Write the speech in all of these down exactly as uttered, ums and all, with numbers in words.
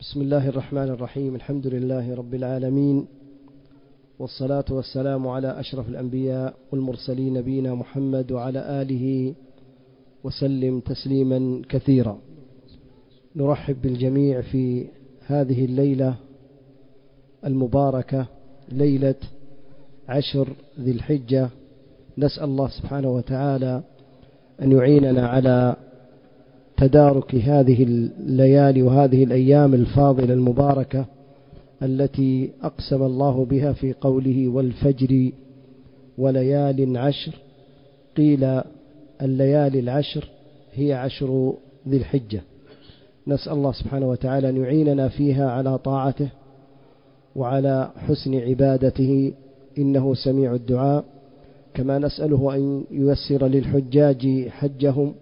بسم الله الرحمن الرحيم. الحمد لله رب العالمين، والصلاة والسلام على أشرف الأنبياء والمرسلين نبينا محمد وعلى آله وسلم تسليما كثيرا. نرحب بالجميع في هذه الليلة المباركة، ليلة عشر ذي الحجة. نسأل الله سبحانه وتعالى أن يعيننا على تدارك هذه الليالي وهذه الأيام الفاضلة المباركة التي أقسم الله بها في قوله والفجر وليال عشر. قيل الليالي العشر هي عشر ذي الحجة. نسأل الله سبحانه وتعالى أن يعيننا فيها على طاعته وعلى حسن عبادته، إنه سميع الدعاء. كما نسأله أن ييسر للحجاج حجهم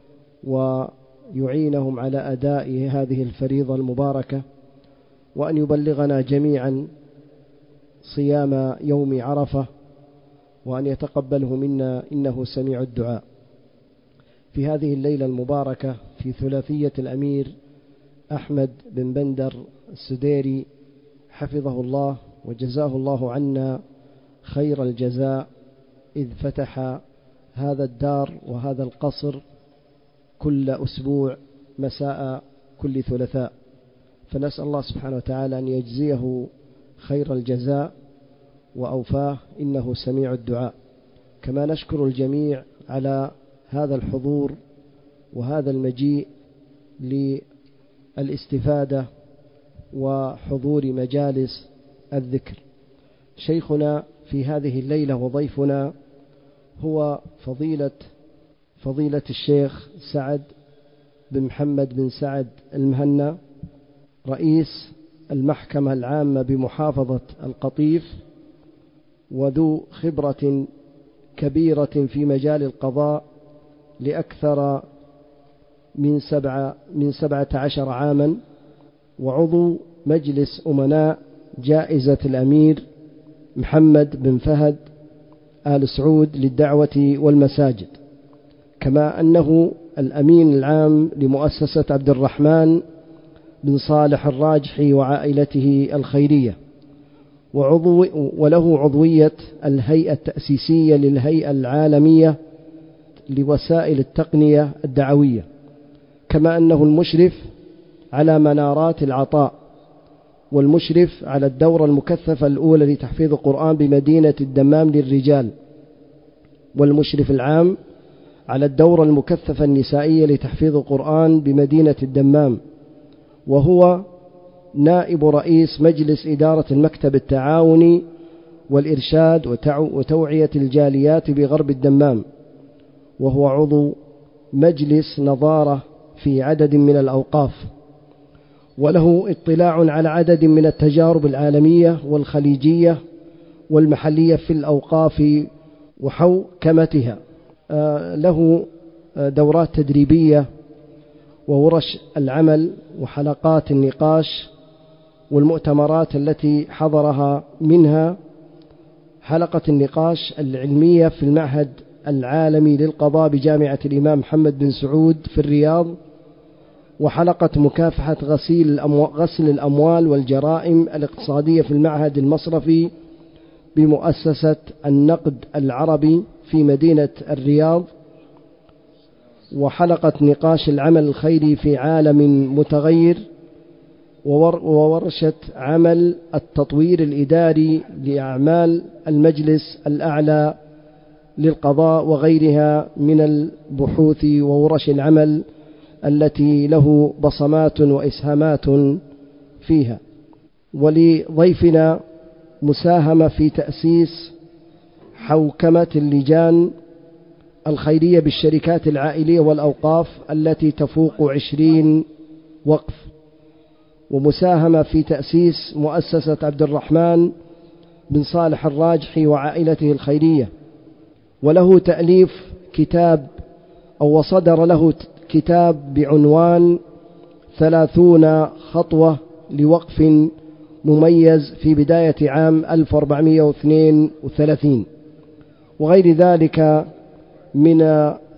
ويعينهم على أداء هذه الفريضة المباركة، وأن يبلغنا جميعا صيام يوم عرفة، وأن يتقبله منا إنه سميع الدعاء. في هذه الليلة المباركة في ثلاثية الأمير أحمد بن بندر السديري حفظه الله وجزاه الله عنا خير الجزاء، إذ فتح هذا الدار وهذا القصر كل أسبوع مساء كل ثلاثاء، فنسأل الله سبحانه وتعالى أن يجزيه خير الجزاء وأوفاه، إنه سميع الدعاء. كما نشكر الجميع على هذا الحضور وهذا المجيء للاستفادة وحضور مجالس الذكر. شيخنا في هذه الليلة وضيفنا هو فضيلة فضيلة الشيخ سعد بن محمد بن سعد المهنا، رئيس المحكمة العامة بمحافظة القطيف، وذو خبرة كبيرة في مجال القضاء لأكثر من سبعة من سبعة عشر عاما، وعضو مجلس أمناء جائزة الأمير محمد بن فهد آل سعود للدعوة والمساجد. كما أنه الأمين العام لمؤسسة عبد الرحمن بن صالح الراجحي وعائلته الخيرية، وعضو وله عضوية الهيئة التأسيسية للهيئة العالمية لوسائل التقنية الدعوية. كما أنه المشرف على منارات العطاء، والمشرف على الدورة المكثفة الأولى لتحفيظ القرآن بمدينة الدمام للرجال، والمشرف العام على الدورة المكثفة النسائية لتحفيظ القرآن بمدينة الدمام، وهو نائب رئيس مجلس إدارة المكتب التعاوني والإرشاد وتوعية الجاليات بغرب الدمام، وهو عضو مجلس نظارة في عدد من الأوقاف، وله اطلاع على عدد من التجارب العالمية والخليجية والمحلية في الأوقاف وحوكمتها. له دورات تدريبية وورش العمل وحلقات النقاش والمؤتمرات التي حضرها، منها حلقة النقاش العلمية في المعهد العالمي للقضاء بجامعة الإمام محمد بن سعود في الرياض، وحلقة مكافحة غسيل الأموال, غسل الأموال والجرائم الاقتصادية في المعهد المصرفي بمؤسسة النقد العربي في مدينة الرياض، وحلقة نقاش العمل الخيري في عالم متغير، وورشة عمل التطوير الإداري لأعمال المجلس الأعلى للقضاء وغيرها من البحوث وورش العمل التي له بصمات وإسهامات فيها. ولضيفنا مساهمة في تأسيس حوكمة اللجان الخيرية بالشركات العائلية والأوقاف التي تفوق عشرين وقف، ومساهمة في تأسيس مؤسسة عبد الرحمن بن صالح الراجحي وعائلته الخيرية. وله تأليف كتاب أو وصدر له كتاب بعنوان ثلاثون خطوة لوقف مميز في بداية عام ألف وأربعمائة واثنين وثلاثين، وغير ذلك من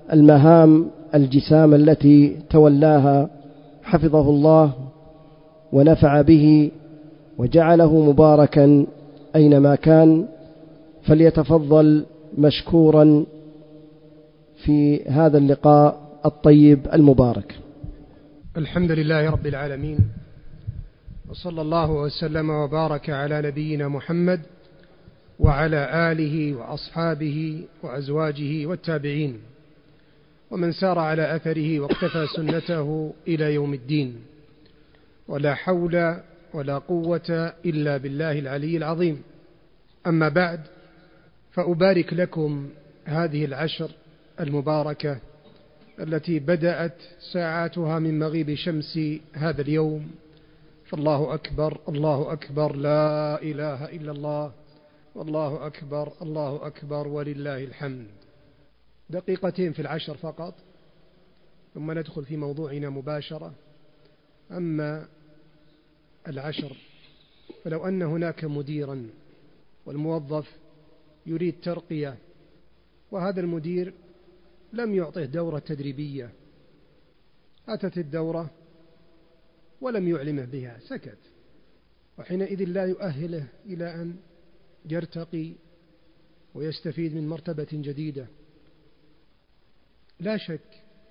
المهام الجسام التي تولاها حفظه الله ونفع به وجعله مباركا أينما كان، فليتفضل مشكورا في هذا اللقاء الطيب المبارك. الحمد لله رب العالمين، وصلى الله وسلم وبارك على نبينا محمد وعلى آله وأصحابه وأزواجه والتابعين ومن سار على أثره واقتفى سنته إلى يوم الدين، ولا حول ولا قوة إلا بالله العلي العظيم. أما بعد، فأبارك لكم هذه العشر المباركة التي بدأت ساعاتها من مغيب شمس هذا اليوم، فالله أكبر الله أكبر، لا إله إلا الله، والله أكبر الله أكبر ولله الحمد. دقيقتين في العشر فقط ثم ندخل في موضوعنا مباشرة. أما العشر، فلو أن هناك مديرا والموظف يريد ترقية، وهذا المدير لم يعطه دورة تدريبية، أتت الدورة ولم يعلمه بها، سكت، وحينئذ لا يؤهله إلى أن يرتقي ويستفيد من مرتبة جديدة. لا شك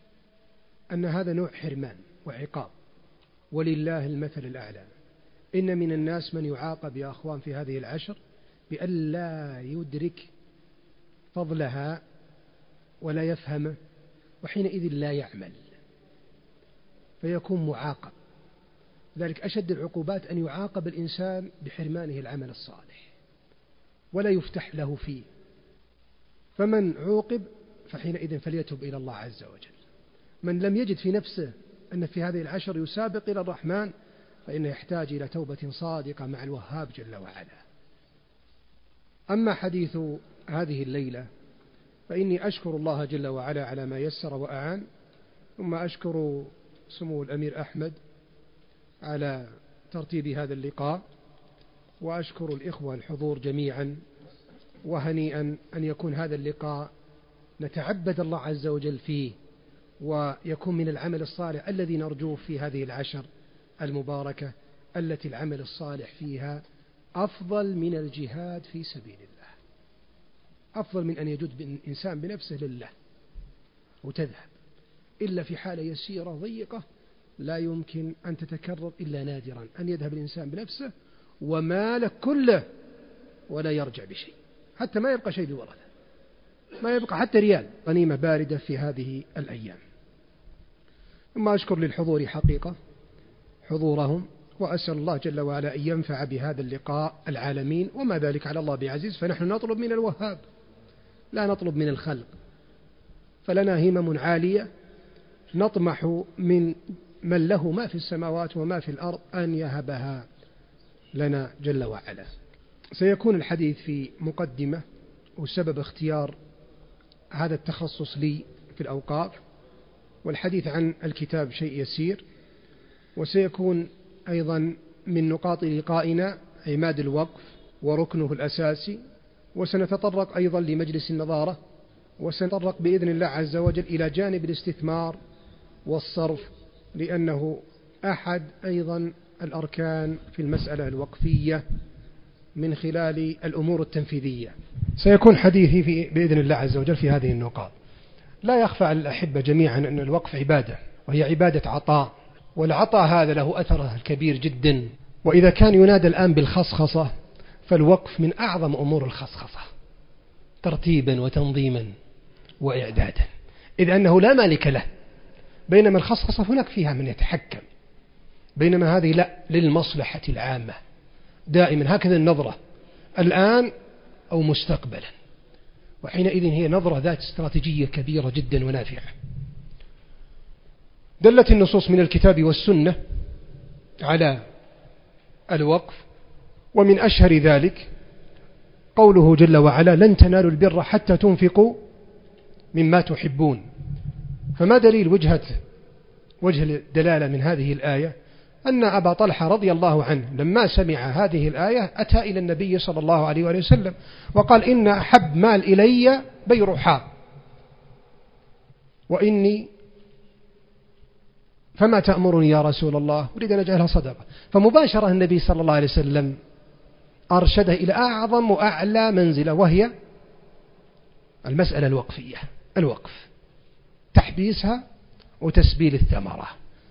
أن هذا نوع حرمان وعقاب، ولله المثل الأعلى. إن من الناس من يعاقب يا أخوان في هذه العشر بأن لا يدرك فضلها ولا يفهمه، وحينئذ لا يعمل فيكون معاقب. ذلك أشد العقوبات أن يعاقب الإنسان بحرمانه العمل الصالح ولا يفتح له فيه. فمن عوقب فحينئذ فليتب إلى الله عز وجل. من لم يجد في نفسه أن في هذه العشر يسابق إلى الرحمن، فإنه يحتاج إلى توبة صادقة مع الوهاب جل وعلا. أما حديث هذه الليلة، فإني أشكر الله جل وعلا على ما يسر وأعان، ثم أشكر سمو الأمير أحمد على ترتيب هذا اللقاء، وأشكر الإخوة الحضور جميعا. وهنيئا أن يكون هذا اللقاء نتعبد الله عز وجل فيه، ويكون من العمل الصالح الذي نرجوه في هذه العشر المباركة التي العمل الصالح فيها أفضل من الجهاد في سبيل الله، أفضل من أن يجد الإنسان بنفسه لله وتذهب، إلا في حالة يسيرة ضيقة لا يمكن أن تتكرر إلا نادرا، أن يذهب الإنسان بنفسه وماله كله ولا يرجع بشيء، حتى ما يبقى شيء بورثه، ما يبقى حتى ريال، غنيمة باردة في هذه الأيام. ثم أشكر للحضور حقيقة حضورهم، وأسأل الله جل وعلا أن ينفع بهذا اللقاء العالمين، وما ذلك على الله بعزيز. فنحن نطلب من الوهاب لا نطلب من الخلق، فلنا همم عالية نطمح من من له ما في السماوات وما في الأرض أن يهبها لنا جل وعلا. سيكون الحديث في مقدمة وسبب اختيار هذا التخصص لي في الأوقاف، والحديث عن الكتاب شيء يسير، وسيكون أيضا من نقاط لقائنا عماد الوقف وركنه الأساسي، وسنتطرق أيضا لمجلس النظارة، وسنتطرق بإذن الله عز وجل إلى جانب الاستثمار والصرف، لأنه أحد أيضا الأركان في المسألة الوقفية من خلال الأمور التنفيذية. سيكون حديثي في بإذن الله عز وجل في هذه النقاط. لا يخفى على الأحبة جميعا أن الوقف عبادة، وهي عبادة عطاء، والعطاء هذا له أثره الكبير جدا. وإذا كان ينادى الآن بالخصخصة، فالوقف من أعظم أمور الخصخصة ترتيبا وتنظيما وإعدادا، إذ أنه لا مالك له، بينما الخصخصة هناك فيها من يتحكم، بينما هذه لا، للمصلحة العامة دائما، هكذا النظرة الآن أو مستقبلا، وحينئذ هي نظرة ذات استراتيجية كبيرة جدا ونافعة. دلت النصوص من الكتاب والسنة على الوقف، ومن أشهر ذلك قوله جل وعلا: لن تنالوا البر حتى تنفقوا مما تحبون. فما دليل وجهة وجه الدلالة من هذه الآية؟ أن أبا طلحة رضي الله عنه لما سمع هذه الآية أتى إلى النبي صلى الله عليه وآله وسلم وقال: إن أحب مال إلي بيرحاء، وإني فما تأمرني يا رسول الله؟ أريد أن أجعلها صدقة. فمباشرة النبي صلى الله عليه وسلم أرشده إلى أعظم وأعلى منزلة، وهي المسألة الوقفية، الوقف، تحبيسها وتسبيل الثمرة.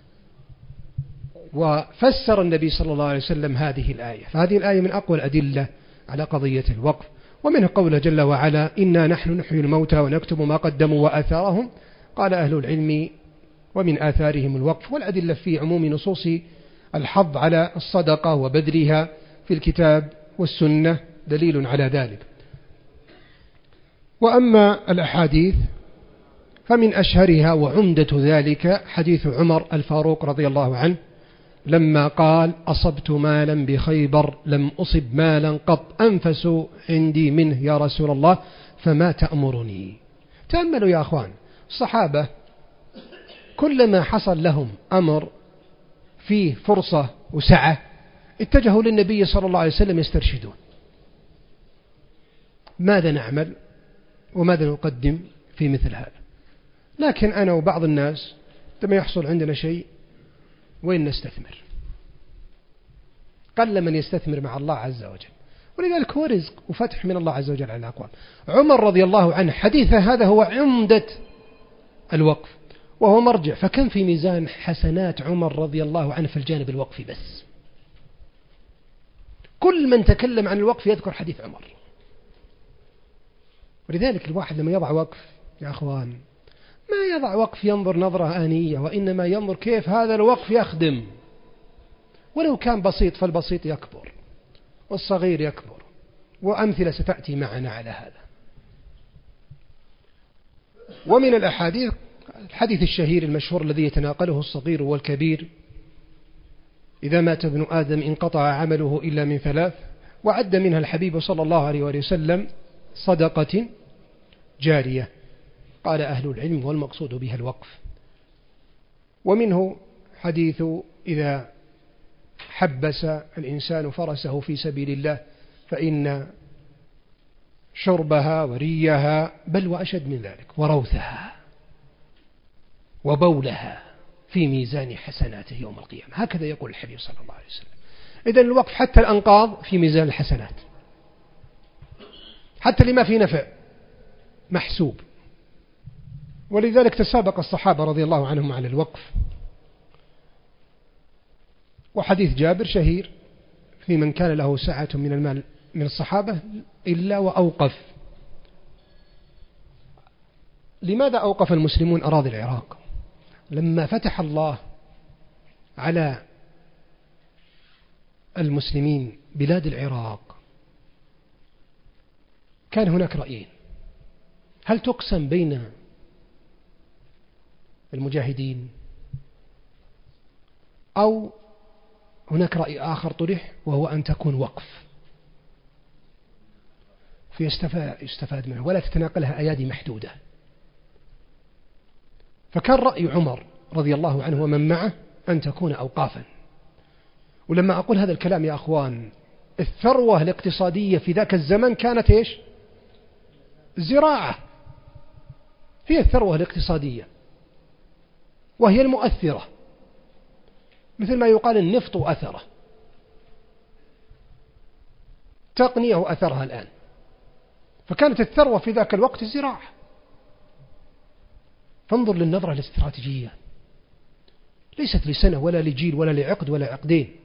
وفسر النبي صلى الله عليه وسلم هذه الآية، فهذه الآية من أقوى الأدلة على قضية الوقف. ومنه قوله جل وعلا: إنا نحن نحيي الموتى ونكتب ما قدموا وآثارهم. قال أهل العلم: ومن آثارهم الوقف. والأدلة في عموم نصوص الحظ على الصدقة وبذلها في الكتاب والسنة دليل على ذلك. وأما الأحاديث فمن أشهرها وعمدة ذلك حديث عمر الفاروق رضي الله عنه لما قال: أصبت مالا بخيبر لم أصب مالا قط أنفس عندي منه يا رسول الله فما تأمرني. تأملوا يا أخوان، الصحابة كلما حصل لهم أمر فيه فرصة وسعة اتجهوا للنبي صلى الله عليه وسلم يسترشدون: ماذا نعمل وماذا نقدم في مثل هذا؟ لكن أنا وبعض الناس لما يحصل عندنا شيء وين نستثمر؟ قل من يستثمر مع الله عز وجل، ولذلك هو رزق وفتح من الله عز وجل على الأقوام. عمر رضي الله عنه حديثه هذا هو عمدة الوقف، وهو مرجع. فكم في ميزان حسنات عمر رضي الله عنه في الجانب الوقفي بس. كل من تكلم عن الوقف يذكر حديث عمر. ولذلك الواحد لما يضع وقف يا أخوان ما يضع وقف ينظر نظرة آنية، وإنما ينظر كيف هذا الوقف يخدم. ولو كان بسيط فالبسيط يكبر والصغير يكبر، وأمثلة ستأتي معنا على هذا. ومن الأحاديث الحديث الشهير المشهور الذي يتناقله الصغير والكبير: إذا مات ابن آدم انقطع عمله إلا من ثلاث، وعد منها الحبيب صلى الله عليه وسلم: صدقة جارية. قال أهل العلم: والمقصود بها الوقف. ومنه حديث: إذا حبس الإنسان فرسه في سبيل الله فإن شربها وريها بل وأشد من ذلك وروثها وبولها في ميزان حسناته يوم القيامة. هكذا يقول الحبيب صلى الله عليه وسلم. إذن الوقف حتى الأنقاض في ميزان الحسنات، حتى لما في نفع محسوب. ولذلك تسابق الصحابة رضي الله عنهم على الوقف. وحديث جابر شهير في من كان له سعة من المال من الصحابة إلا وأوقف. لماذا أوقف المسلمون أراضي العراق؟ لما فتح الله على المسلمين بلاد العراق كان هناك رأيين: هل تقسم بين المجاهدين، أو هناك رأي آخر طرح وهو أن تكون وقف فيستفاد منه ولا تتناقلها أيادي محدودة. فكان رأي عمر رضي الله عنه ومن معه أن تكون أوقافا. ولما أقول هذا الكلام يا أخوان، الثروة الاقتصادية في ذاك الزمن كانت إيش؟ الزراعة هي الثروة الاقتصادية، وهي المؤثرة، مثل ما يقال النفط أثره، تقنية أثرها الآن. فكانت الثروة في ذاك الوقت الزراعة. فانظر للنظرة الاستراتيجية، ليست لسنة ولا لجيل ولا لعقد ولا عقدين.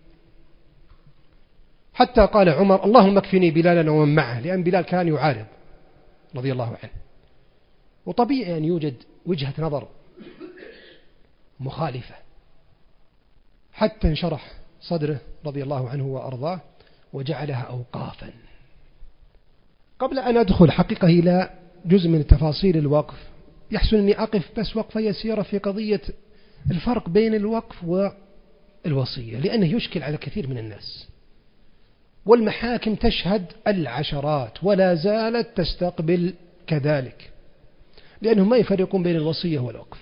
حتى قال عمر: اللهم اكفني بلالا ومن معه، لأن بلال كان يعارض رضي الله عنه. وطبيعي أن يوجد وجهة نظر مخالفة، حتى انشرح صدره رضي الله عنه وأرضاه وجعلها أوقافا. قبل أن أدخل حقيقة إلى جزء من تفاصيل الوقف، يحسن أني أقف بس وقفة يسيرة في قضية الفرق بين الوقف والوصية، لأنه يشكل على كثير من الناس. والمحاكم تشهد العشرات ولا زالت تستقبل كذلك، لأنهم ما يفرقون بين الوصية والوقف.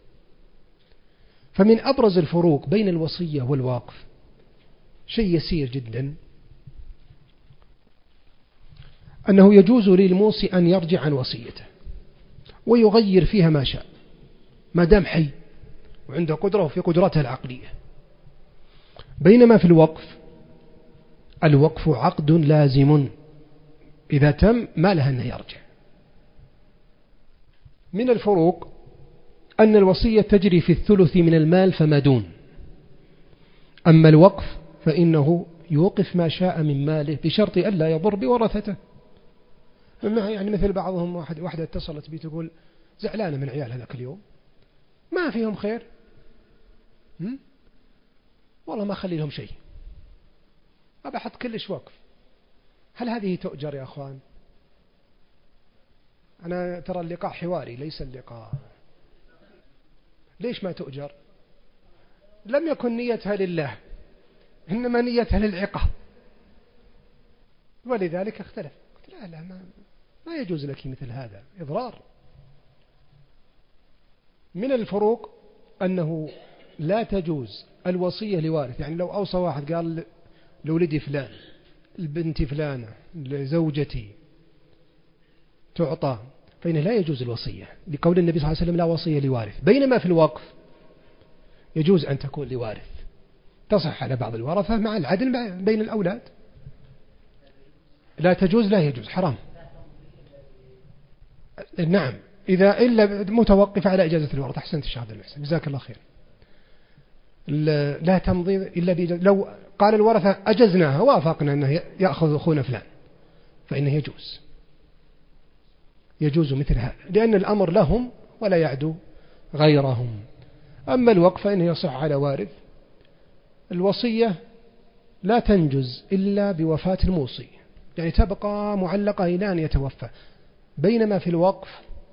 فمن أبرز الفروق بين الوصية والوقف شيء يسير جدا، أنه يجوز للموصي أن يرجع عن وصيته ويغير فيها ما شاء ما دام حي، وعنده قدرة في قدراتها العقلية. بينما في الوقف الوقف عقد لازم إذا تم ما لها أنه يرجع. من الفروق أن الوصية تجري في الثلث من المال فما دون، أما الوقف فإنه يوقف ما شاء من ماله بشرط ألا يضر بورثته. يعني مثل بعضهم واحد واحدة اتصلت بي تقول زعلانة من عيال هذاك اليوم ما فيهم خير، هم؟ والله ما أخلي لهم شيء، أبى أحط كلش وقف. هل هذه تؤجر يا أخوان؟ أنا ترى اللقاء حواري ليس اللقاء. ليش ما تؤجر؟ لم يكن نيتها لله، إنما نيتها للعقاب، ولذلك اختلف. قلت لا لا ما, ما يجوز لك مثل هذا، إضرار. من الفروق أنه لا تجوز الوصية لوارث. يعني لو أوصى واحد قال لولدي فلان، البنت فلانة، لزوجتي تعطى، فإنه لا يجوز الوصية لقول النبي صلى الله عليه وسلم لا وصية لوارث. بينما في الوقف يجوز أن تكون لوارث، تصح على بعض الورثة مع العدل بين الأولاد. لا تجوز، لا يجوز، حرام. نعم، إذا إلا متوقف على إجازة الورثة. أحسنت الشيخ عبد المحسن، جزاك الله خير. لا تمضي إلا بإجازة. لو قال الورثة أجزناها وافقنا أنه يأخذ أخونا فلان فإنه يجوز، يجوز مثل هذا، لأن الأمر لهم ولا يعدو غيرهم. أما الوقف فإنه يصح على وارث. الوصية لا تنجز إلا بوفاة الموصي، يعني تبقى معلقة إلى أن يتوفى. بينما في الوقف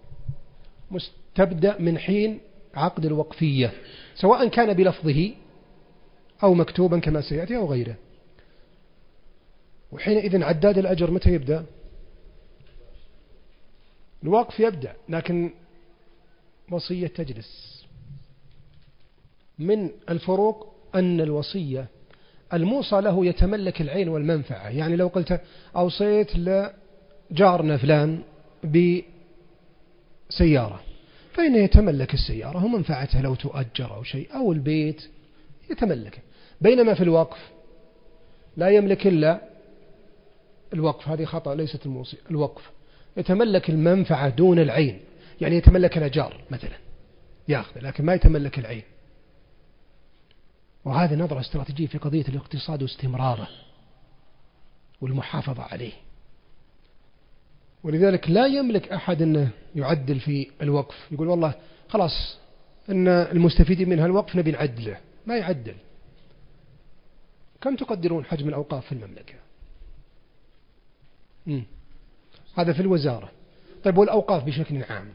مستبدأ من حين عقد الوقفية، سواء كان بلفظه أو مكتوبا كما سيأتي أو غيره. وحينئذ عداد الأجر متى يبدأ؟ الوقف يبدأ، لكن وصية تجلس. من الفروق أن الوصية الموصى له يتملك العين والمنفعة. يعني لو قلت أوصيت لجارنا فلان بسيارة فإنه يتملك السيارة ومنفعتها لو تؤجر أو شيء، أو البيت يتملكه. بينما في الوقف لا يملك إلا الوقف، هذه خطأ، ليست الموصي. الوقف يتملك المنفعة دون العين، يعني يتملك الأجار مثلا يأخذ، لكن ما يتملك العين. وهذه نظرة استراتيجية في قضية الاقتصاد واستمراره والمحافظة عليه. ولذلك لا يملك أحد أنه يعدل في الوقف، يقول والله خلاص أن المستفيدين من هالوقف نبي نعدله، ما يعدل. كم تقدرون حجم الأوقاف في المملكة؟ مم. هذا في الوزارة. طيب والأوقاف بشكل عام؟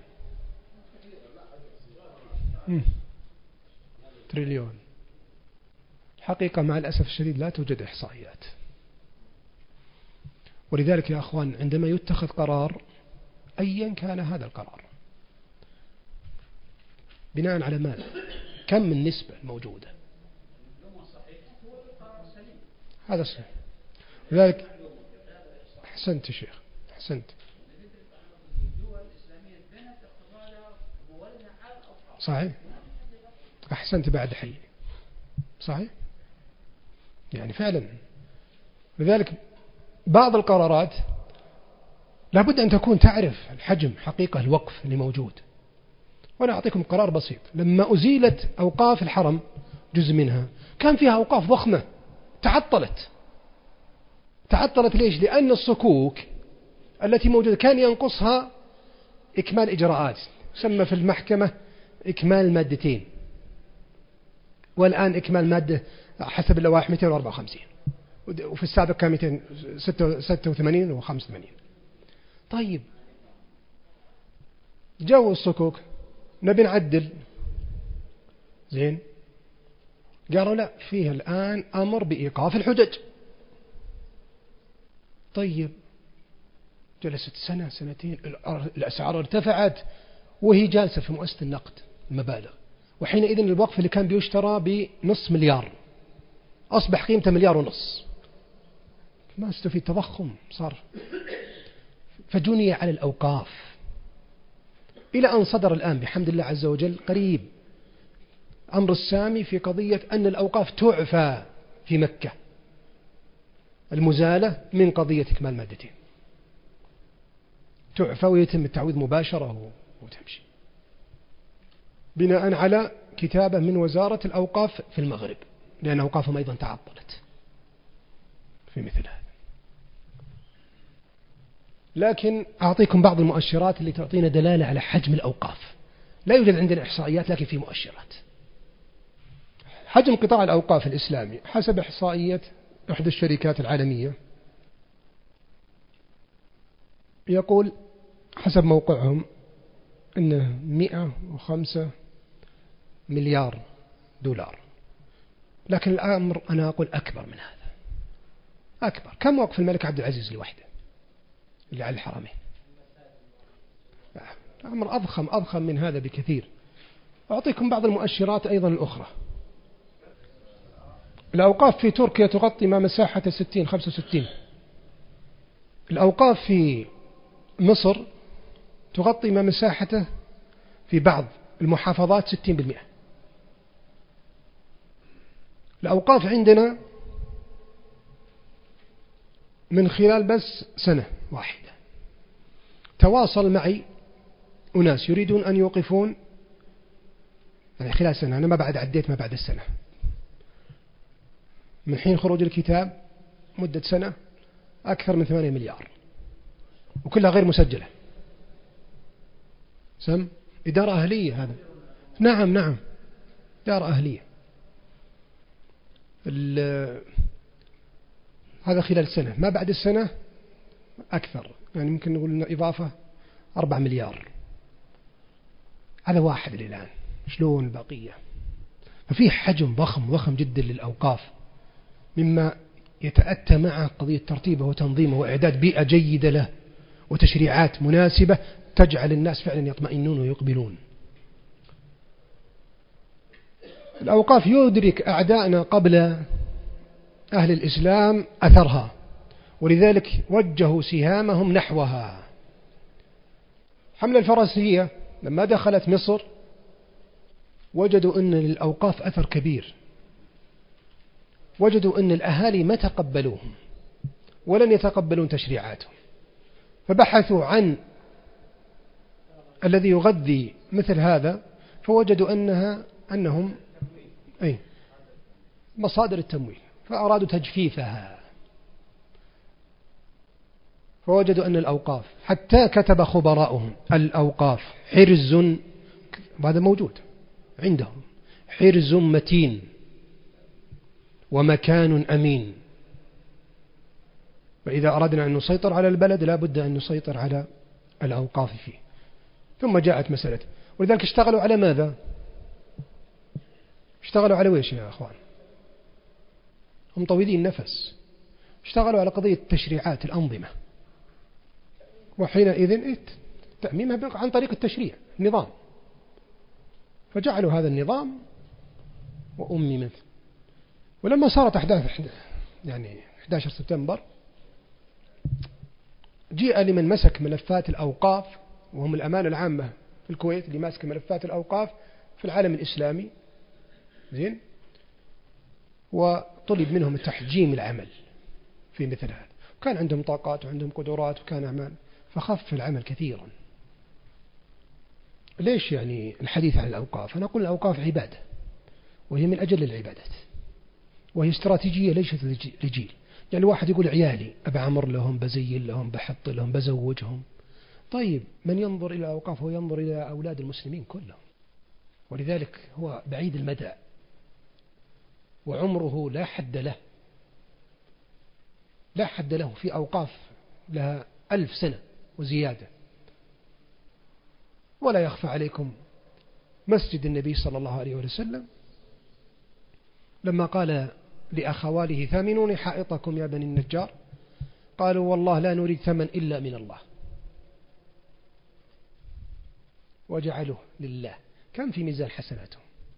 مم. تريليون. حقيقة مع الأسف الشديد لا توجد إحصائيات. ولذلك يا أخوان عندما يتخذ قرار أيا كان هذا القرار بناء على ماذا؟ كم من النسبة الموجودة؟ هذا صحيح. لذلك أحسنت يا شيخ، أحسنت. صحيح، أحسنت بعد حي. صحيح، يعني فعلا. لذلك بعض القرارات لابد أن تكون تعرف الحجم حقيقة الوقف اللي موجود. وأنا أعطيكم قرار بسيط. لما أزيلت أوقاف الحرم جزء منها كان فيها أوقاف ضخمة تعطلت. تعطلت ليش؟ لأن الصكوك التي موجودة كان ينقصها إكمال إجراءات، يسمى في المحكمة إكمال مادتين، والآن إكمال مادة حسب اللوائح مئتين وأربعة وخمسين، وفي السابق كان مئتين وستة وثمانين وخمسة وثمانين. طيب جو الصكوك نبي نعدل، زين، قالوا لا، فيه الآن أمر بإيقاف الحجج. طيب جلست سنة سنتين، الأسعار ارتفعت وهي جالسة في مؤسسة النقد المبالغ، وحينئذ الوقف اللي كان بيشترى بنص مليار أصبح قيمته مليار ونص. ما استفيد، تضخم صار. فجني على الأوقاف إلى أن صدر الآن بحمد الله عز وجل قريب أمر السامي في قضية أن الأوقاف تعفى في مكة، المزالة من قضية إكمال مادتين تعفى ويتم التعويض مباشرة وتمشي، بناء على كتابة من وزارة الأوقاف في المغرب، لأن أوقافهم أيضا تعطلت في مثل هذا. لكن أعطيكم بعض المؤشرات اللي تعطينا دلالة على حجم الأوقاف. لا يوجد عندنا إحصائيات لكن في مؤشرات. حجم قطاع الأوقاف الإسلامي حسب إحصائية إحدى الشركات العالمية يقول حسب موقعهم أنه مئة وخمسة مليار دولار، لكن الأمر أنا أقول أكبر من هذا، أكبر. كم وقف الملك عبد العزيز لوحده اللي على الحرمين؟ أمر أضخم أضخم من هذا بكثير. أعطيكم بعض المؤشرات أيضا الأخرى. الأوقاف في تركيا تغطي ما مساحة ستين خمسة وستين. الأوقاف في مصر تغطي ما مساحته في بعض المحافظات ستين بالمئة. الأوقاف عندنا من خلال بس سنة واحدة تواصل معي أناس يريدون أن يوقفون، يعني خلال سنة، أنا ما بعد عديت ما بعد السنة، من حين خروج الكتاب مدة سنة أكثر من ثمانية مليار، وكلها غير مسجلة. سم إدارة أهلية هذا. نعم نعم إدارة أهلية. هذا خلال سنة، ما بعد السنة أكثر، يعني ممكن نقول إنه إضافة أربع مليار. هذا واحد الآن، شلون البقية؟ ففيه حجم ضخم ضخم جدا للأوقاف، مما يتأتى معه قضية ترتيبه وتنظيمه وإعداد بيئة جيدة له وتشريعات مناسبة تجعل الناس فعلا يطمئنون ويقبلون. الأوقاف يدرك أعدائنا قبل أهل الإسلام أثرها، ولذلك وجهوا سهامهم نحوها. حملة الفرنسية لما دخلت مصر وجدوا أن للأوقاف أثر كبير، وجدوا أن الأهالي ما تقبلوهم ولن يتقبلون تشريعاتهم، فبحثوا عن الذي يغذي مثل هذا، فوجدوا أنها أنهم أي مصادر التمويل، فأرادوا تجفيفها، فوجدوا أن الأوقاف، حتى كتب خبراؤهم الأوقاف حرز، وهذا موجود عندهم، حرز متين ومكان أمين، فإذا أردنا أن نسيطر على البلد لا بد أن نسيطر على الأوقاف فيه. ثم جاءت مسألة، ولذلك اشتغلوا على ماذا؟ اشتغلوا على ويش يا أخوان؟ هم طويلين نفس. اشتغلوا على قضية تشريعات الأنظمة، وحينئذ تأميمها عن طريق التشريع النظام، فجعلوا هذا النظام وأممت. ولما صارت أحداث يعني أحد عشر سبتمبر جيء لمن مسك ملفات الأوقاف، وهم الأمانة العامة في الكويت اللي ماسك ملفات الأوقاف في العالم الإسلامي، زين، وطلب منهم تحجيم العمل في مثل هذا، وكان عندهم طاقات وعندهم قدرات وكان أعمال، فخف العمل كثيرا. ليش يعني الحديث عن الأوقاف؟ أنا أقول الأوقاف عبادة، وهي من أجل العبادات، وهي استراتيجية ليست لجيل. يعني واحد يقول عيالي أبى أعمر لهم، بزين لهم، بحط لهم، بزوجهم. طيب من ينظر إلى الأوقاف هو ينظر إلى أولاد المسلمين كلهم، ولذلك هو بعيد المدى وعمره لا حد له، لا حد له. في أوقاف لها ألف سنة وزيادة. ولا يخفى عليكم مسجد النبي صلى الله عليه وسلم لما قال لأخواله ثامنون حائطكم يا بني النجار، قالوا والله لا نريد ثمن إلا من الله، وجعله لله. كم في ميزان حسناتهم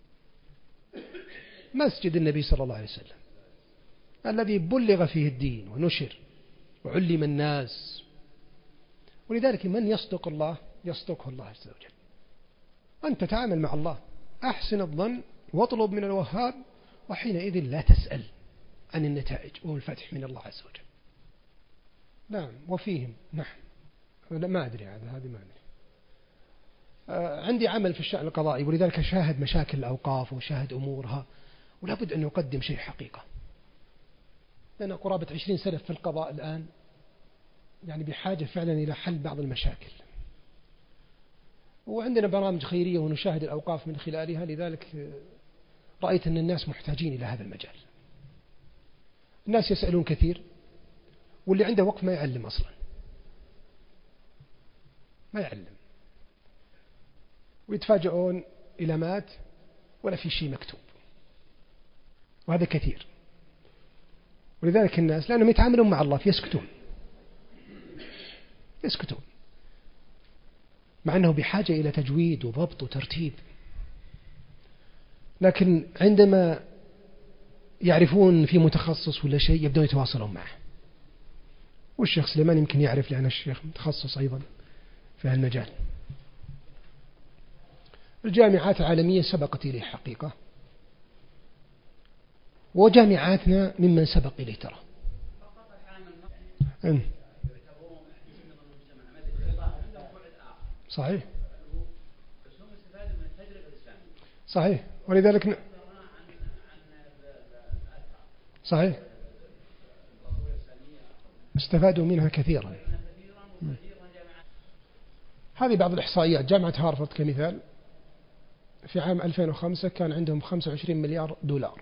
مسجد النبي صلى الله عليه وسلم الذي بلغ فيه الدين ونشر وعلم الناس. ولذلك من يصدق الله يصدقه الله عز وجل. أنت تعامل مع الله، أحسن الظن واطلب من الوهاب، وحينئذ لا تسأل عن النتائج والفتح من الله عز وجل. نعم وفيهم نعم ما أدري هذا هذه ما أدري. آه عندي عمل في الشأن القضائي، ولذلك شاهد مشاكل الأوقاف وشاهد أمورها، ولا بد أن يقدم شيء حقيقة. لأن قرابة عشرين سنة في القضاء الآن، يعني بحاجة فعلا إلى حل بعض المشاكل. وعندنا برامج خيرية ونشاهد الأوقاف من خلالها، لذلك رأيت أن الناس محتاجين إلى هذا المجال. الناس يسألون كثير، واللي عنده وقف ما يعلم أصلا، ما يعلم، ويتفاجئون إلى مات ولا في شيء مكتوب، وهذا كثير. ولذلك الناس لأنهم يتعاملون مع الله يسكتون يسكتون مع أنه بحاجة إلى تجويد وضبط وترتيب. لكن عندما يعرفون في متخصص ولا شيء يبدون يتواصلون معه. والشيخ سليمان يمكن يعرف، لأن الشيخ متخصص أيضا في هالمجال. الجامعات العالمية سبقت إليه حقيقة، وجامعاتنا ممن سبق إليه ترى. صحيح صحيح ولذلك ن... صحيح استفادوا منها كثيرا. هذه بعض الإحصائيات. جامعة هارفارد كمثال في عام ألفين وخمسة كان عندهم خمسة وعشرين مليار دولار،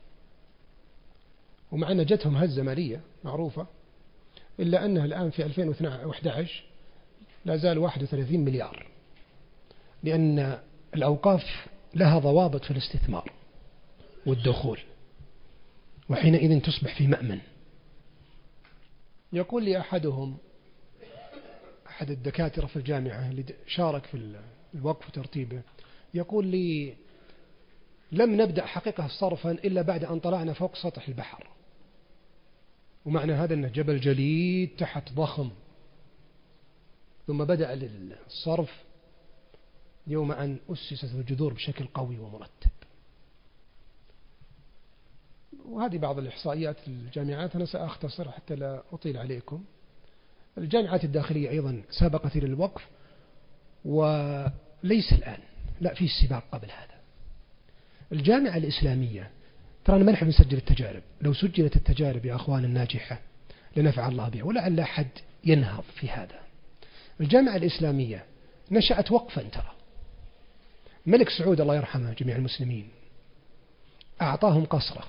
ومع أن جتهم هزة مالية معروفة، إلا أنها الآن في ألفين وأحد عشر لا زال واحد وثلاثين مليار، لأن الأوقاف لها ضوابط في الاستثمار والدخول، وحينئذ تصبح في مأمن. يقول لي أحدهم، أحد الدكاترة في الجامعة اللي شارك في الوقف وترتيبه، يقول لي لم نبدأ حقيقة صرفا إلا بعد أن طلعنا فوق سطح البحر. ومعنى هذا أنه جبل جليد تحت ضخم، ثم بدأ الصرف يوم أن أسست الجذور بشكل قوي ومرتب. وهذه بعض الإحصائيات الجامعات. أنا سأختصر حتى لا أطيل عليكم. الجامعات الداخلية أيضا سابقت إلى الوقف، وليس الآن، لا، في سباق قبل هذا. الجامعة الإسلامية، ترى أنا ما نحب نسجل التجارب، لو سجلت التجارب يا أخوان الناجحة لنفع الله بها، ولعل أحد ينهض في هذا. الجامعة الإسلامية نشأت وقفا، ترى ملك سعود الله يرحمه جميع المسلمين أعطاهم قصرة،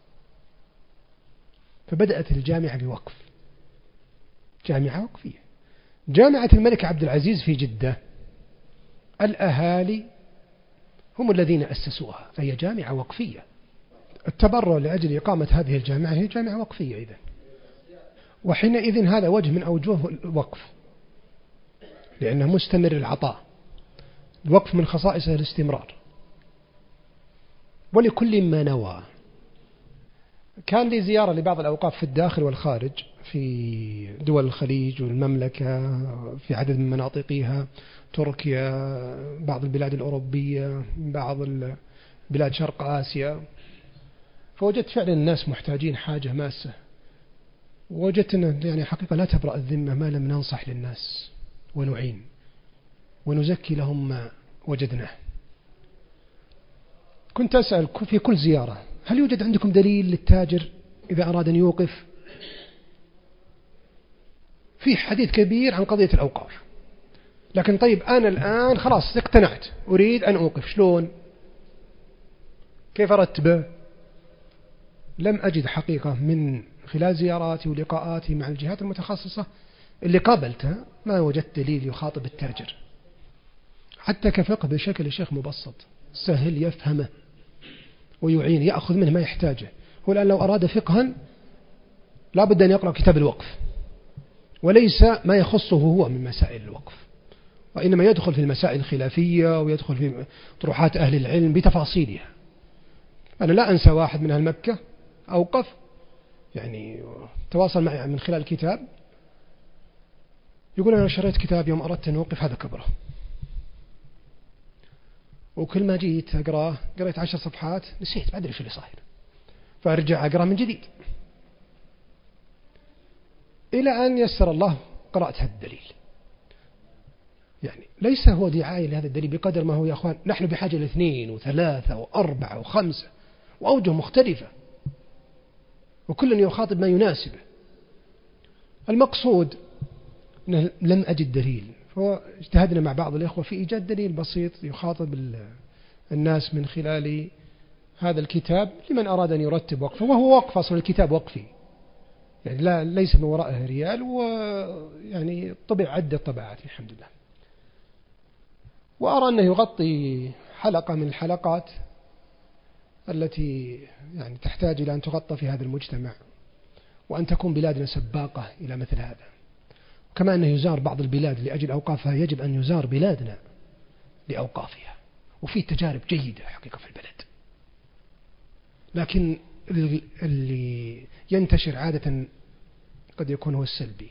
فبدأت الجامعة بوقف، جامعة وقفية. جامعة الملك عبد العزيز في جدة الأهالي هم الذين أسسوها، فهي جامعة وقفية. التبرع لأجل إقامة هذه الجامعة هي جامعة وقفية إذن، وحينئذ هذا وجه من أوجه الوقف، لأنه مستمر العطاء. الوقف من خصائصه الاستمرار، ولكل ما نوى. كان لي زيارة لبعض الأوقاف في الداخل والخارج، في دول الخليج والمملكة في عدد من مناطقها، تركيا، بعض البلاد الأوروبية، بعض بلاد شرق آسيا. فوجدت فعلا الناس محتاجين حاجة ماسة، ووجدت أن يعني حقيقة لا تبرأ الذمة ما لم ننصح للناس ونعين ونزكي لهم ما وجدناه. كنت أسأل في كل زيارة: هل يوجد عندكم دليل للتاجر إذا أراد أن يوقف؟ في حديث كبير عن قضية الأوقاف، لكن طيب أنا الآن خلاص اقتنعت، أريد أن أوقف، شلون؟ كيف أرتبه؟ لم أجد حقيقة من خلال زياراتي ولقاءاتي مع الجهات المتخصصة اللي قابلتها، ما وجدت دليل يخاطب التاجر حتى كفقه بشكل الشيخ مبسط سهل يفهمه ويعين، يأخذ منه ما يحتاجه. هو الآن لو أراد فقها لا بد أن يقرأ كتاب الوقف، وليس ما يخصه هو من مسائل الوقف، وإنما يدخل في المسائل الخلافية ويدخل في طروحات أهل العلم بتفاصيلها. أنا لا أنسى واحد من أهل مكة أوقف، يعني تواصل معي من خلال الكتاب، يقول أنا شريت كتاب يوم أردت أن أوقف هذا كبره. وكل ما جيت أقرأه قرأت عشر صفحات نسيت ما أدري شو اللي صاير، فأرجع أقرأ من جديد إلى أن يسر الله قرأت هذا الدليل. يعني ليس هو دعاية لهذا الدليل بقدر ما هو يا أخوان نحن بحاجة لاثنين وثلاثة وأربعة وخمسة وأوجه مختلفة، وكل يخاطب ما يناسبه. المقصود أنه لم أجد دليل، فاجتهدنا مع بعض الإخوة في إيجاد دليل بسيط يخاطب الناس من خلال هذا الكتاب لمن أراد أن يرتب وقفه، وهو وقف أصلا الكتاب وقفي، يعني لا ليس من وراءه ريال، ويعني طبع عدة طبعات الحمد لله. وأرى أنه يغطي حلقة من الحلقات التي يعني تحتاج إلى أن تغطى في هذا المجتمع، وأن تكون بلادنا سباقة إلى مثل هذا. كما أنه يزار بعض البلاد لأجل أوقافها، يجب أن يزار بلادنا لأوقافها، وفي تجارب جيدة حقيقة في البلد. لكن اللي ينتشر عادة قد يكون هو السلبي.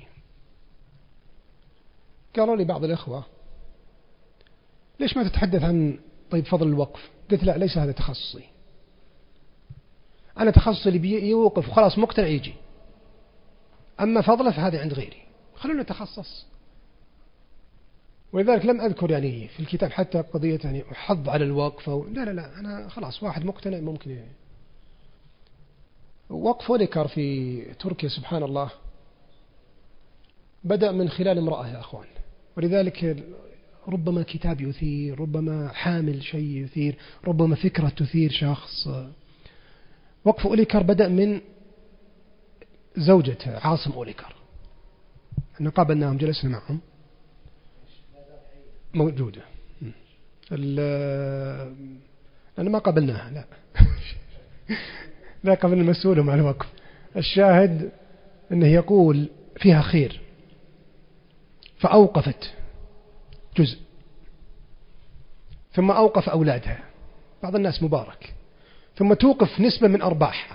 قالوا لي بعض الإخوة ليش ما تتحدث عن طيب فضل الوقف؟ قلت لا، ليس هذا تخصصي. أنا تخصصي اللي بيوقف وخلاص مقتنع يجي، أما فضله فهذا عند غيري، خلونا نتخصص. ولذلك لم أذكر يعني في الكتاب حتى قضية يعني حظ على الوقف أو لا لا لا، أنا خلاص واحد مقتنع ممكن يعني. وقف وليكر في تركيا سبحان الله بدأ من خلال امرأة يا أخوان، ولذلك ربما كتاب يثير، ربما حامل شيء يثير، ربما فكرة تثير شخص. وقف أوليكر بدأ من زوجته عاصم أوليكر، أن قابلناهم جلسنا معهم موجودة، أنا ما قابلناها لا لا قابلنا مسؤولهم عن الوقف. الشاهد أنه يقول فيها خير، فأوقفت جزء ثم أوقف أولادها، بعض الناس مبارك، ثم توقف نسبة من أرباحها.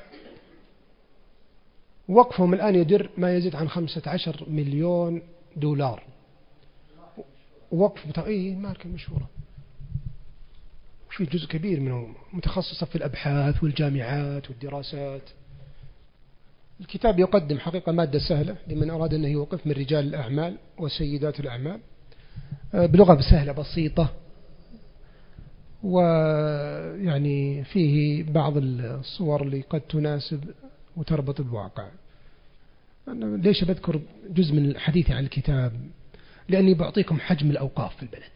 وقفهم الآن يدر ما يزيد عن خمسة عشر مليون دولار. وقف إيه ماركة مشهورة، وفي جزء كبير منه متخصصة في الأبحاث والجامعات والدراسات. الكتاب يقدم حقيقة مادة سهلة لمن أراد أنه يوقف من رجال الأعمال وسيدات الأعمال بلغة سهلة بسيطة، ويعني فيه بعض الصور اللي قد تناسب وتربط بواقع. أنا ليش بذكر جزء من الحديث عن الكتاب؟ لأني بعطيكم حجم الأوقاف في البلد.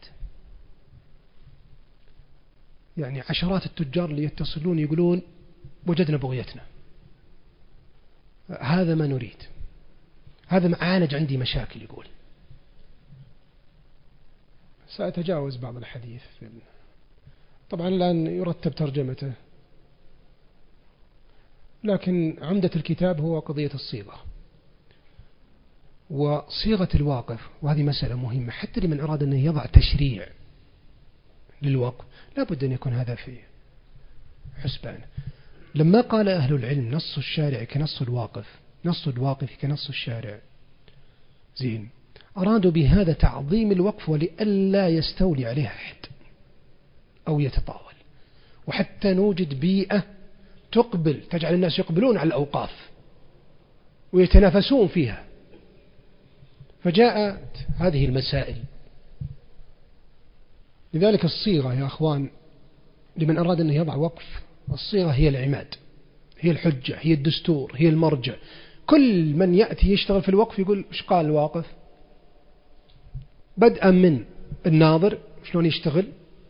يعني عشرات التجار اللي يتصلون يقولون وجدنا بغيتنا، هذا ما نريد، هذا معالج عندي مشاكل. يقول سأتجاوز بعض الحديث، طبعا الآن يرتب ترجمته، لكن عمدة الكتاب هو قضية الصيغة وصيغة الواقف، وهذه مسألة مهمة حتى لمن أراد أن يضع تشريع للوقف، لا بد أن يكون هذا في حسبان. لما قال أهل العلم نص الشارع كنص الواقف، نص الواقف كنص الشارع، زين، أرادوا بهذا تعظيم الوقف ولئلا يستولي عليها أحد أو يتطاول، وحتى نوجد بيئة تقبل تجعل الناس يقبلون على الأوقاف ويتنافسون فيها. فجاءت هذه المسائل. لذلك الصيغة يا أخوان لمن أراد أن يضع وقف، الصيغة هي العماد، هي الحجة، هي الدستور، هي المرجع. كل من يأتي يشتغل في الوقف يقول إيش قال الواقف، بدءا من الناظر شلون يشتغل،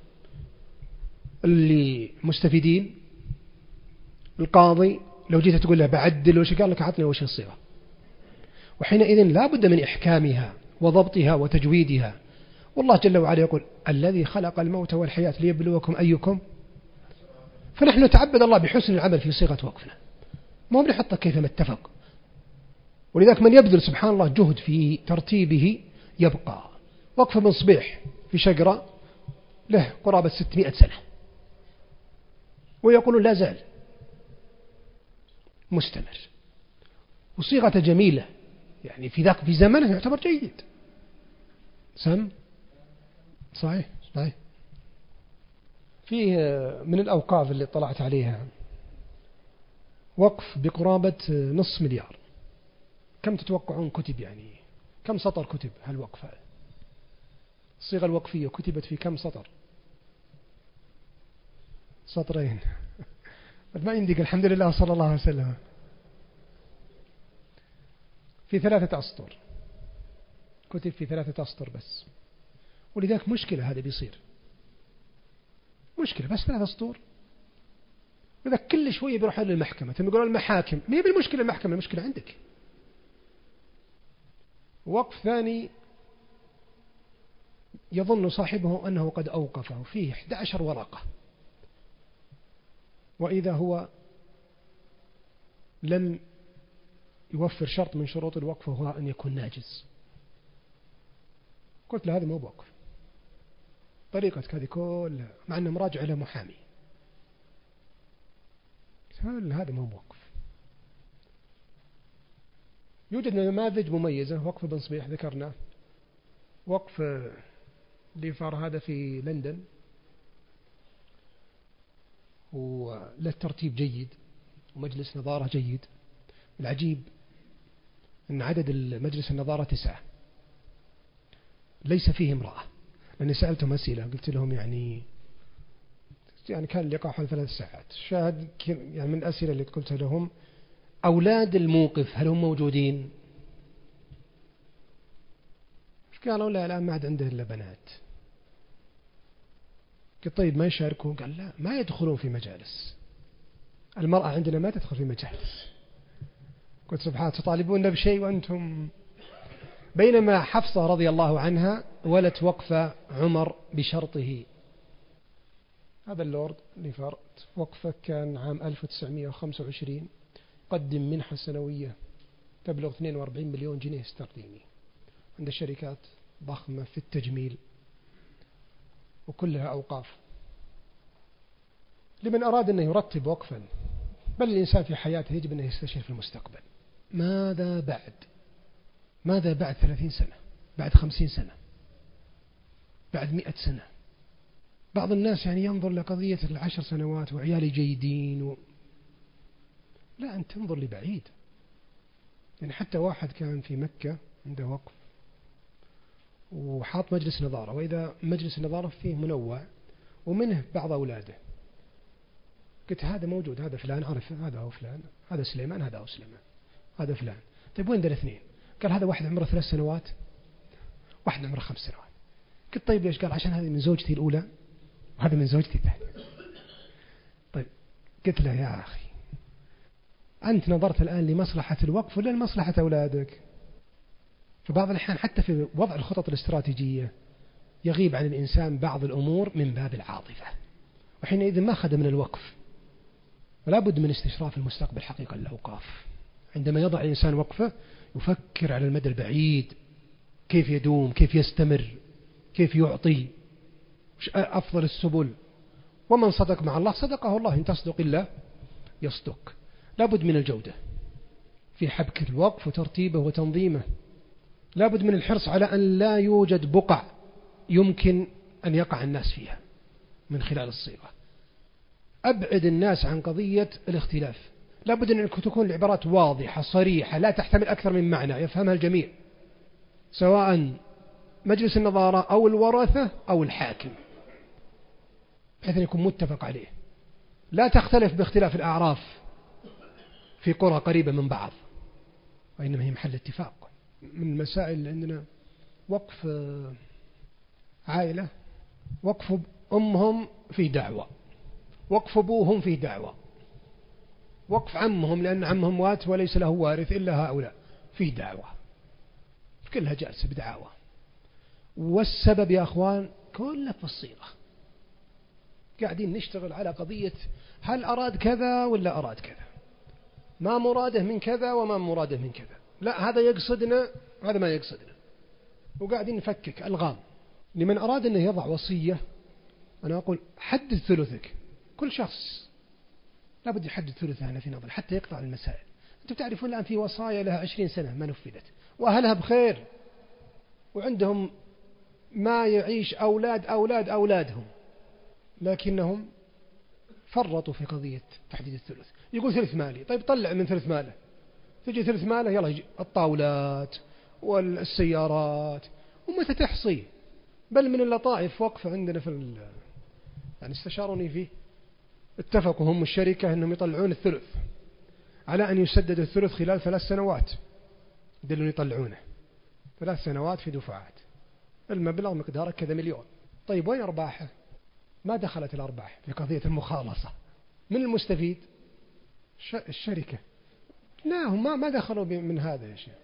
اللي مستفيدين، القاضي لو جيت تقول له بعدل وش قال لك عطني وش الصيغة. وحينئذ لا بد من إحكامها وضبطها وتجويدها. والله جل وعلا يقول الذي خلق الموت والحياة ليبلوكم أيكم. فنحن نتعبد الله بحسن العمل في صيغة وقفنا، ما بنحطه كيفما اتفق. ولذلك من يبذل سبحان الله جهد في ترتيبه يبقى. وقف بن صبيح في شقرة له قرابة ستمائة سنة، ويقول لا زال مستمر، وصيغة جميلة، يعني في ذاك في زمنه يعتبر جيد. سم صحيح صحيح. فيه من الأوقاف اللي طلعت عليها وقف بقرابة نصف مليار. كم تتوقعون كتب؟ يعني كم سطر كتب هالوقف هذا؟ الصيغة الوقفية كتبت في كم سطر؟ سطرين. ما عندك الحمد لله صلى الله عليه وسلم. في ثلاثة أسطر كتب، في ثلاثة أسطر بس. ولذلك مشكلة هذا بيصير مشكلة، بس ثلاثة أسطر. إذا كل شوية بيروح للمحكمة، ثم يقولون المحاكم. ما هي بالمشكلة المحكمة، المشكلة عندك. وقف ثاني يظن صاحبه أنه قد أوقفه، فيه إحدى عشرة ورقة، وإذا هو لم يوفر شرط من شروط الوقف وهو أن يكون ناجز. قلت له هذا مو بوقف، طريقتك هذه كلها، مع أنه مراجع له محامي، هذا مو بوقف. يوجد نماذج مميزة. وقف بن صبيح ذكرنا، وقف ليفار هذا في لندن، وله ترتيب جيد ومجلس نظارة جيد. العجيب أن عدد مجلس النظارة تسعة، ليس فيه امرأة. لأني سألتهم أسئلة، قلت لهم يعني يعني كان اللقاء حوالي ثلاث ساعات. شاهد يعني من الأسئلة اللي قلتها لهم: أولاد الموقف هل هم موجودين؟ قالوا لا، الآن ما عاد عنده إلا بنات. قلت طيب ما يشاركون؟ قال لا، ما يدخلون في مجالس، المرأة عندنا ما تدخل في مجالس. قلت سبحان، تطالبون بشيء وأنتم. بينما حفصة رضي الله عنها ولت وقف عمر بشرطه. هذا اللورد ليفارد وقفه كان عام ألف وتسعمائة وخمسة وعشرين، قدم منحة سنوية تبلغ اثنين وأربعين مليون جنيه استرليني عند شركات ضخمة في التجميل، وكلها أوقاف. لمن أراد أنه يرتب وقفا، بل الإنسان في حياته يجب أنه يستشير في المستقبل. ماذا بعد؟ ماذا بعد ثلاثين سنة؟ بعد خمسين سنة؟ بعد مئة سنة؟ بعض الناس يعني ينظر لقضية العشر سنوات وعيالي جيدين و... لا، أنت تنظر لبعيد. يعني حتى واحد كان في مكة عنده وقف وحاط مجلس نظارة، وإذا مجلس النظارة فيه منوع ومنه بعض أولاده. قلت هذا موجود، هذا فلان، عرف هذا هو فلان، هذا سليمان، هذا هو سليمان، هذا فلان. طيب وين ذا الاثنين؟ قال هذا واحد عمره ثلاث سنوات، واحد عمره خمس سنوات. قلت طيب ليش؟ قال عشان هذه من زوجتي الأولى وهذا من زوجتي الثانية. طيب قلت له يا أخي، أنت نظرت الآن لمصلحة الوقف ولا لمصلحة أولادك؟ فبعض الأحيان حتى في وضع الخطط الاستراتيجية يغيب عن الإنسان بعض الأمور من باب العاطفة، وحينئذ ما خدم من الوقف. ولا بد من استشراف المستقبل حقيقة الأوقاف. عندما يضع الإنسان وقفه يفكر على المدى البعيد، كيف يدوم، كيف يستمر، كيف يعطي، أفضل السبل. ومن صدق مع الله صدقه الله، إن تصدق إلا يصدق. لا بد من الجودة في حبك الوقف وترتيبه وتنظيمه. لا بد من الحرص على أن لا يوجد بقع يمكن أن يقع الناس فيها من خلال الصيغة. أبعد الناس عن قضية الاختلاف. لا بد أن تكون العبارات واضحة صريحة، لا تحتمل أكثر من معنى يفهمها الجميع، سواء مجلس النظارة أو الورثة أو الحاكم، بحيث أن يكون متفق عليه. لا تختلف باختلاف الأعراف في قرى قريبة من بعض، وإنما هي محل اتفاق. من المسائل اللي عندنا وقف عائلة، وقف أمهم في دعوة، وقف أبوهم في دعوة، وقف عمهم لأن عمهم مات وليس له وارث إلا هؤلاء في دعوة، كلها جالسة بدعوة. والسبب يا أخوان كلها في الصيغة. قاعدين نشتغل على قضية هل أراد كذا ولا أراد كذا، ما مراده من كذا وما مراده من كذا، لا هذا يقصدنا وهذا ما يقصدنا، وقاعدين نفكك ألغام. لمن أراد أنه يضع وصية، أنا أقول حدد ثلثك. كل شخص لابد يحدد ثلثه أنا في نظري حتى يقطع المسائل. أنتم تعرفون الآن في وصايا لها عشرين سنة ما نفذت، وأهلها بخير وعندهم ما يعيش أولاد أولاد أولادهم، لكنهم فرطوا في قضية تحديد الثلث. يقول ثلث مالي، طيب طلع من ثلث ماله، تجي ثلث ماله يلا يجي الطاولات والسيارات، ومتى تحصي؟ بل من اللطائف وقفة عندنا في ال... يعني استشاروني فيه، اتفقوا هم الشركة أنهم يطلعون الثلث على أن يسدد الثلث خلال ثلاث سنوات، دلون يطلعونه ثلاث سنوات في دفعات، المبلغ مقداره كذا مليون. طيب وين أرباحه؟ ما دخلت الأرباح في قضية المخالصة. من المستفيد؟ الشركة. لا هم ما دخلوا من هذا يا شيخ،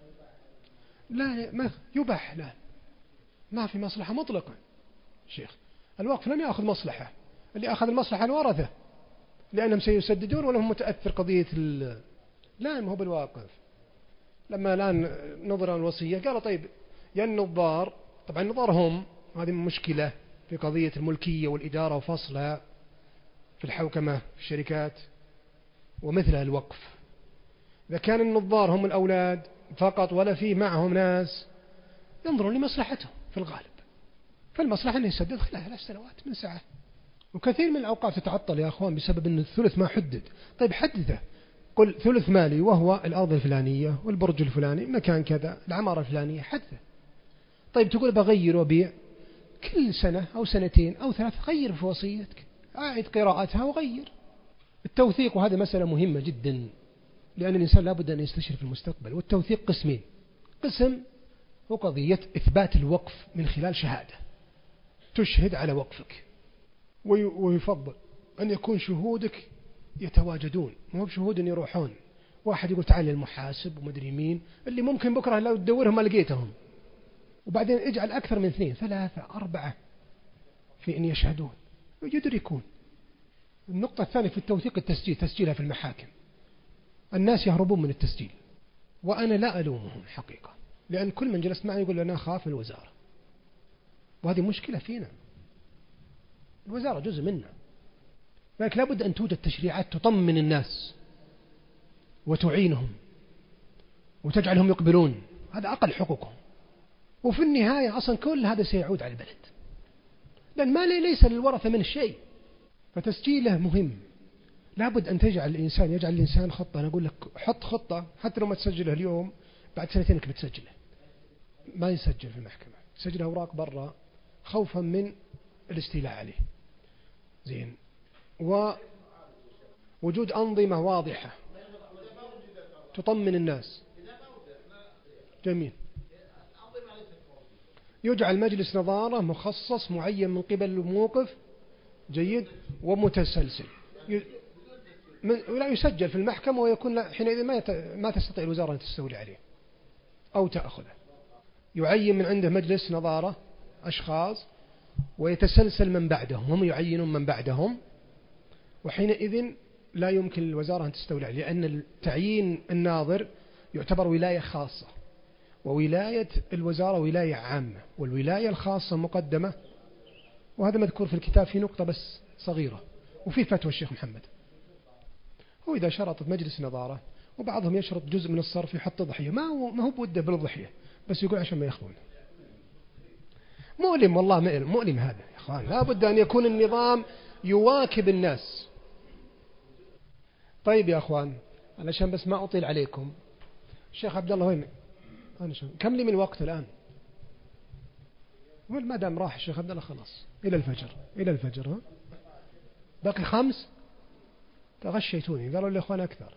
لا ما يباح، لا ما في مصلحة مطلقا. شيخ الوقف لم يأخذ مصلحة، اللي أخذ المصلحة الورثة لأنهم سيسددون ولهم متأثر قضية ال... لا ما هو بالواقف. لما الآن نظر الوصية قالوا طيب يا النظار، طبعا النظار هم هذه مشكلة في قضية الملكية والإدارة وفصلها في الحوكمة في الشركات ومثلها الوقف. إذا كان النظار هم الأولاد فقط ولا فيه معهم ناس ينظرون لمصلحتهم في الغالب، فالمصلحة أنه يسدد خلال ثلاث سنوات من ساعة. وكثير من الأوقاف تتعطل يا أخوان بسبب أن الثلث ما حدد. طيب حدده، قل ثلث مالي وهو الأرض الفلانية والبرج الفلاني مكان كذا العمارة الفلانية، حدده. طيب تقول بغير وبيع، كل سنة أو سنتين أو ثلاث غير في وصيتك، أعد قراءتها وغير. التوثيق، وهذا مسألة مهمة جدا لأن الإنسان لابد أن يستشرف المستقبل. والتوثيق قسمين، قسم هو قضية إثبات الوقف من خلال شهادة تشهد على وقفك، ويفضل أن يكون شهودك يتواجدون، مو بشهود أن يروحون واحد يقول تعال المحاسب ومدري مين اللي ممكن بكرة لو تدورهم ما لقيتهم، وبعدين اجعل أكثر من اثنين ثلاثة أربعة في أن يشهدون ويدركون. النقطة الثانية في التوثيق التسجيل، تسجيلها في المحاكم. الناس يهربون من التسجيل وأنا لا ألومهم حقيقة، لأن كل من جلست معي يقول أنا أخاف الوزارة، وهذه مشكلة فينا. الوزارة جزء منا، لكن لابد أن توجد تشريعات تطمن الناس وتعينهم وتجعلهم يقبلون، هذا أقل حقوقهم. وفي النهاية أصلا كل هذا سيعود على البلد، لأن ما ليس للورثة من الشيء. فتسجيله مهم، لابد أن تجعل الإنسان يجعل الإنسان خطة. أنا أقول لك حط خطة، حتى لو ما تسجله اليوم بعد سنتين انك بتسجله. ما يسجل في المحكمة، سجل أوراق برا خوفا من الاستيلاء عليه. زين، ووجود أنظمة واضحة تطمن الناس. جميل. يجعل مجلس نظارة مخصص معين من قبل الموقف، جيد، ومتسلسل، ولا يسجل في المحكمة، ويكون حينئذ ما ما تستطيع الوزارة أن تستولي عليه أو تأخذه. يعين من عنده مجلس نظارة أشخاص ويتسلسل من بعدهم، هم يعينون من بعدهم، وحينئذ لا يمكن للوزارة أن تستولي عليه، لأن تعيين الناظر يعتبر ولاية خاصة، وولاية الوزارة ولاية عامة، والولاية الخاصة مقدمة. وهذا مذكور في الكتاب في نقطة بس صغيرة، وفي فتوى الشيخ محمد. هو إذا شرطت مجلس نظارة، وبعضهم يشرط جزء من الصرف يحط ضحية، ما هو ما هو بوده بالضحية، بس يقول عشان ما يخلون. مؤلم والله، مؤلم هذا يا أخوان. لا بد أن يكون النظام يواكب الناس. طيب يا أخوان، علشان بس ما أطيل عليكم، الشيخ عبد الله وين؟ أنا شو كم لي من الوقت الآن؟ ما دام راح الشيخ عبد الله خلاص إلى الفجر، إلى الفجر. ها باقي خمس. تغشيتوني، قالوا لي أخوان أكثر.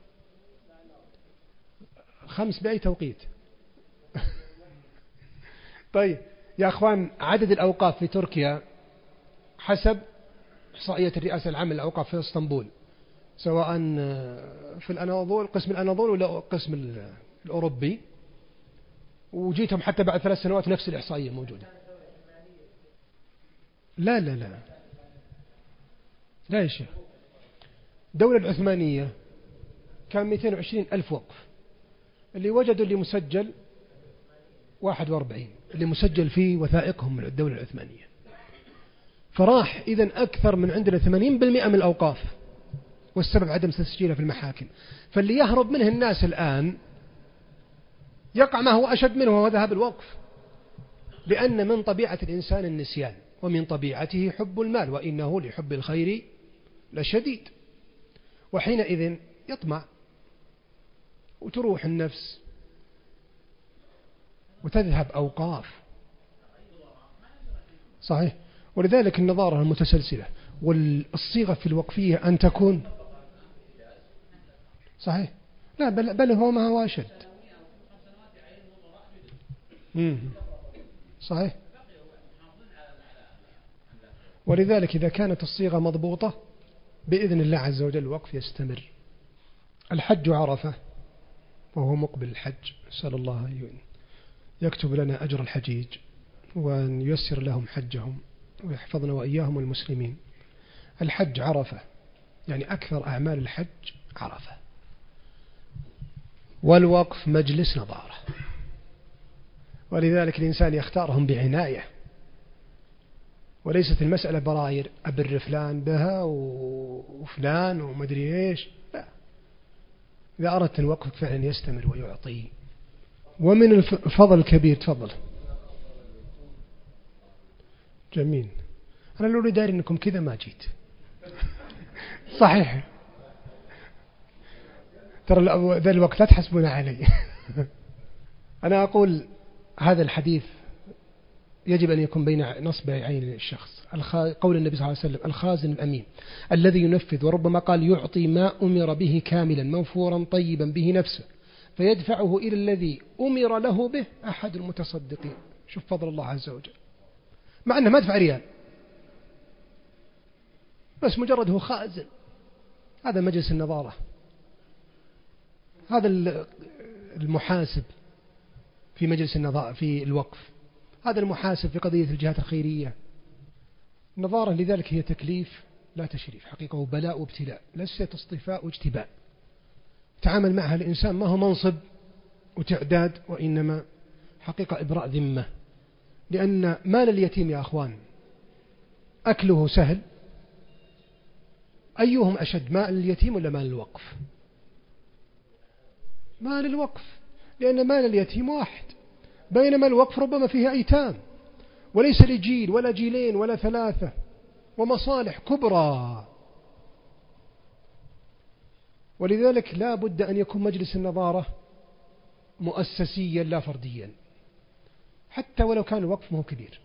خمس بأي توقيت؟ طيب يا أخوان، عدد الأوقاف في تركيا حسب إحصائية الرئاسة العامة للأوقاف في اسطنبول، سواء في الأناضول قسم الأناضول ولا قسم الأوروبي، وجيتهم حتى بعد ثلاث سنوات نفس الإحصائية موجودة. لا لا لا لا يا شيخ، الدولة العثمانية كان مئتين وعشرين ألف وقف، اللي وجدوا اللي مسجل واحد وأربعين اللي مسجل في وثائقهم من الدولة العثمانية. فراح إذن أكثر من عندنا ثمانين بالمئة من الأوقاف، والسبب عدم تسجيلها في المحاكم. فاللي يهرب منه الناس الآن يقع ما هو أشد منه، وهو ذهاب الوقف، لأن من طبيعة الإنسان النسيان. ومن طبيعته حب المال وإنه لحب الخير لشديد. وحينئذ يطمع وتروح النفس وتذهب أوقاف. صحيح. ولذلك النظارة المتسلسلة والصيغة في الوقفية أن تكون صحيح. لا بل, بل هو ما هو أشد. صحيح. ولذلك إذا كانت الصيغة مضبوطة بإذن الله عز وجل الوقف يستمر. الحج عرفة وهو مقبل الحج، نسأل الله أن يكتب لنا أجر الحجيج وأن ييسر لهم حجهم ويحفظنا وإياهم المسلمين. الحج عرفة، يعني أكثر أعمال الحج عرفة. والوقف مجلس نظارة، ولذلك الإنسان يختارهم بعناية، وليست المسألة براير أبر فلان بها وفلان ومدري إيش، لا. إذا أردت الوقف فعلا يستمر ويعطي. ومن الفضل الكبير، تفضل. جميل. أنا لو داري أنكم كذا ما جيت. صحيح. ترى ذا الوقت لا تحسبون علي. أنا أقول هذا الحديث يجب أن يكون بين نصب عين الشخص. قول النبي صلى الله عليه وسلم: الخازن الأمين الذي ينفذ، وربما قال يعطي ما أمر به كاملا موفورا طيبا به نفسه فيدفعه إلى الذي أمر له به أحد المتصدقين. شوف فضل الله عز وجل، مع أنه ما دفع ريال، بس مجرد هو خازن. هذا مجلس النظارة، هذا المحاسب في مجلس النظارة في الوقف، هذا المحاسب في قضية الجهات الخيرية. النظارة لذلك هي تكليف لا تشريف، حقيقة وبلاء وابتلاء، ليست اصطفاء واجتباء. تعامل معها الإنسان ما هو منصب وتعداد، وإنما حقيقة إبراء ذمة. لأن مال اليتيم يا أخوان أكله سهل. أيهم أشد، مال اليتيم ولا مال الوقف؟ مال الوقف، لأن مال اليتيم واحد، بينما الوقف ربما فيه أيتام، وليس لجيل ولا جيلين ولا ثلاثة، ومصالح كبرى. ولذلك لا بد أن يكون مجلس النظارة مؤسسيا لا فرديا، حتى ولو كان الوقف مو كبير،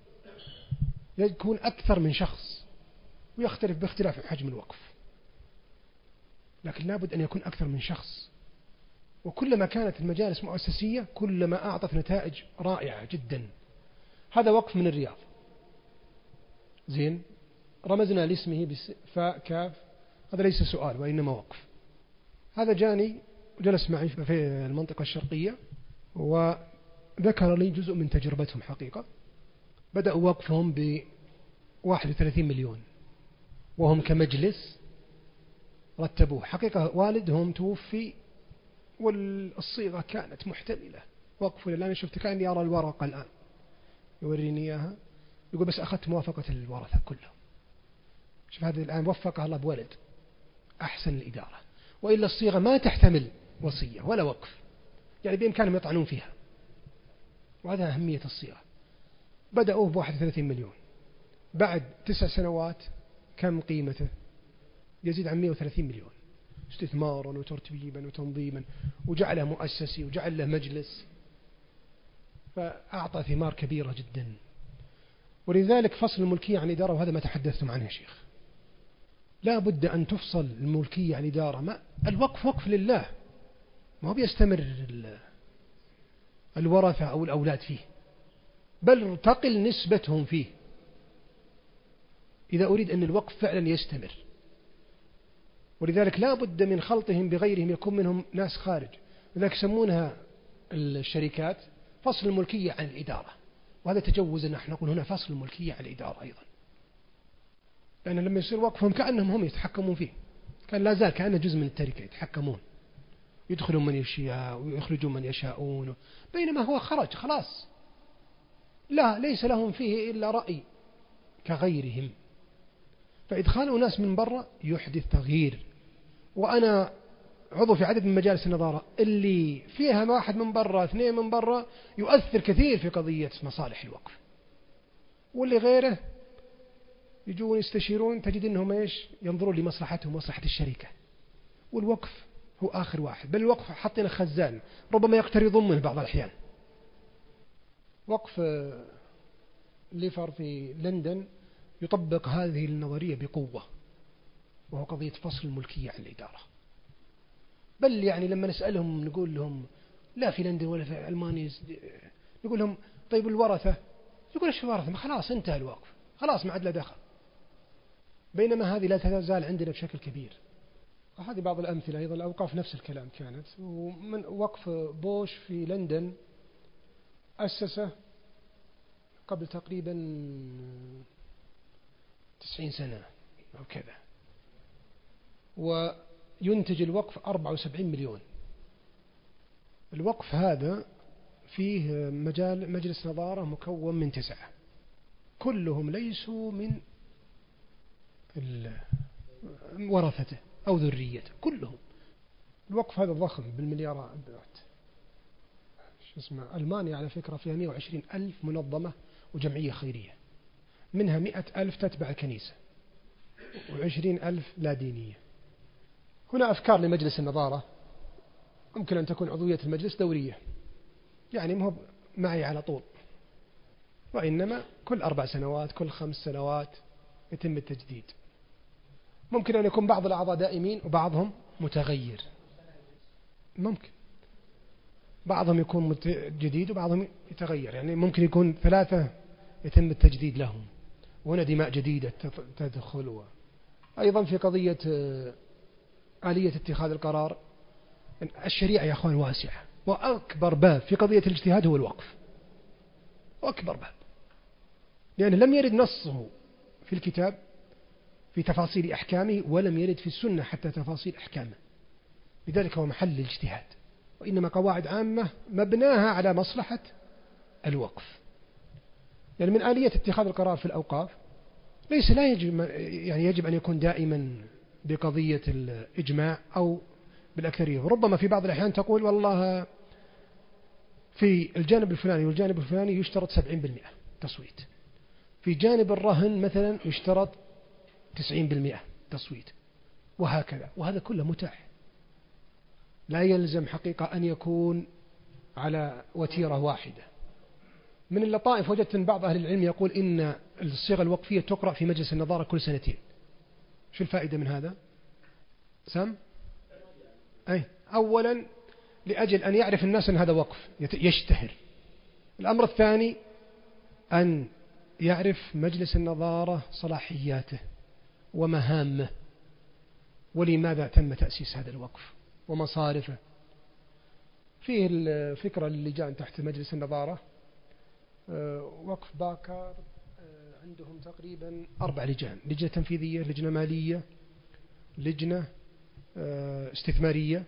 يكون أكثر من شخص، ويختلف باختلاف حجم الوقف، لكن لا بد أن يكون أكثر من شخص. وكلما كانت المجالس مؤسسية كلما أعطت نتائج رائعة جدا. هذا وقف من الرياض، زين، رمزنا لاسمه بفاء كاف، هذا ليس سؤال وإنما وقف. هذا جاني وجلس معي في المنطقة الشرقية وذكر لي جزء من تجربتهم. حقيقة بدأوا وقفهم ب واحد وثلاثين مليون، وهم كمجلس رتبوه. حقيقة والدهم توفي والصيغة كانت محتملة، وقفوا لله. أنا شفت كأني أرى الورقة الآن، يوريني إياها، يقول بس أخذت موافقة الورثة كلهم. شوف هذا الآن وفقها الله بولد أحسن الإدارة، وإلا الصيغة ما تحتمل وصية ولا وقف، يعني بإمكانهم يطعنون فيها. وهذا أهمية الصيغة. بدأوه بواحد وثلاثين مليون، بعد تسع سنوات كم قيمته؟ يزيد عن مئة وثلاثين مليون، استثمارا وترتيبا وتنظيما، وجعله مؤسسي وجعل له مجلس، فأعطى ثمار كبيرة جدا. ولذلك فصل الملكية عن إدارة، وهذا ما تحدثتم عنه يا شيخ. لا بد أن تفصل الملكية عن إدارة. ما الوقف وقف لله، ما هو بيستمر الورثة أو الأولاد فيه، بل تقل نسبتهم فيه إذا أريد أن الوقف فعلا يستمر. ولذلك لا بد من خلطهم بغيرهم، يكون منهم ناس خارج. لذلك يسمونها الشركات فصل الملكية عن الإدارة، وهذا تجوز. نحن نقول هنا فصل الملكية عن الإدارة أيضا، لأن لما يصير وقفهم كأنهم هم يتحكمون فيه، كان لا زال كأنه جزء من التركة، يتحكمون، يدخلون من يشاء ويخرجون من يشاءون، بينما هو خرج خلاص، لا ليس لهم فيه إلا رأي كغيرهم. فإدخال ناس من برا يحدث تغيير. وأنا عضو في عدد من مجالس النظارة اللي فيها واحد من برا اثنين من برا، يؤثر كثير في قضية مصالح الوقف، واللي غيره يجون يستشيرون، تجد أنهم إيش ينظرون لمصلحتهم ومصلحة الشركة. والوقف هو آخر واحد، بل الوقف حطينا خزان ربما يقترضون منه بعض الأحيان. وقف ليفر في لندن يطبق هذه النظرية بقوة، وهو قضية فصل الملكية عن الإدارة. بل يعني لما نسألهم نقول لهم لا في لندن ولا في ألمانيا، نقول لهم طيب الورثة، يقول ايش الورثة؟ ما خلاص انتهى الوقف، خلاص ما عاد له دخل. بينما هذه لا تزال عندنا بشكل كبير. وهذه بعض الأمثلة أيضا. الأوقاف نفس الكلام كانت. ومن وقف بوش في لندن أسسه قبل تقريبا تسعين سنة أو كذا، وينتج الوقف أربعة وسبعين مليون. الوقف هذا فيه مجال مجلس نظارة مكون من تسعة، كلهم ليسوا من ورثته أو ذريته، كلهم. الوقف هذا ضخم بالمليارات. شو اسمه ألمانيا على فكرة فيها مئة وعشرين ألف منظمة وجمعية خيرية، منها مئة ألف تتبع الكنيسة وعشرين ألف لا دينية. هنا أفكار لمجلس النظارة، ممكن أن تكون عضوية المجلس دورية، يعني مو معي على طول، وإنما كل أربع سنوات كل خمس سنوات يتم التجديد. ممكن أن يكون بعض الأعضاء دائمين وبعضهم متغير، ممكن بعضهم يكون جديد وبعضهم يتغير، يعني ممكن يكون ثلاثة يتم التجديد لهم، وهنا دماء جديدة تدخل. أيضا في قضية آلية اتخاذ القرار، الشريعة يا أخوان واسعة، وأكبر باب في قضية الاجتهاد هو الوقف، وأكبر باب، لأنه لم يرد نصه في الكتاب في تفاصيل أحكامه، ولم يرد في السنة حتى تفاصيل أحكامه، لذلك هو محل الاجتهاد، وإنما قواعد عامة مبناها على مصلحة الوقف. يعني من آلية اتخاذ القرار في الأوقاف ليس لا يجب يعني يجب أن يكون دائما بقضية الإجماع أو بالأكثرية. ربما في بعض الأحيان تقول والله في الجانب الفلاني والجانب الفلاني يشترط سبعين بالمئة تصويت، في جانب الرهن مثلا يشترط تسعين بالمئة تصويت، وهكذا. وهذا كله متاح، لا يلزم حقيقة أن يكون على وتيرة واحدة. من اللطائف وجدت أن بعض أهل العلم يقول إن الصيغة الوقفية تقرأ في مجلس النظارة كل سنتين. شو الفائدة من هذا؟ سم؟ أي أولا لأجل أن يعرف الناس أن هذا وقف يشتهر. الأمر الثاني أن يعرف مجلس النظارة صلاحياته ومهامه، ولماذا تم تأسيس هذا الوقف ومصارفه. فيه الفكرة اللجان تحت مجلس النظارة، وقف باكر عندهم تقريبا أربع لجان: لجنة تنفيذية، لجنة مالية، لجنة استثمارية،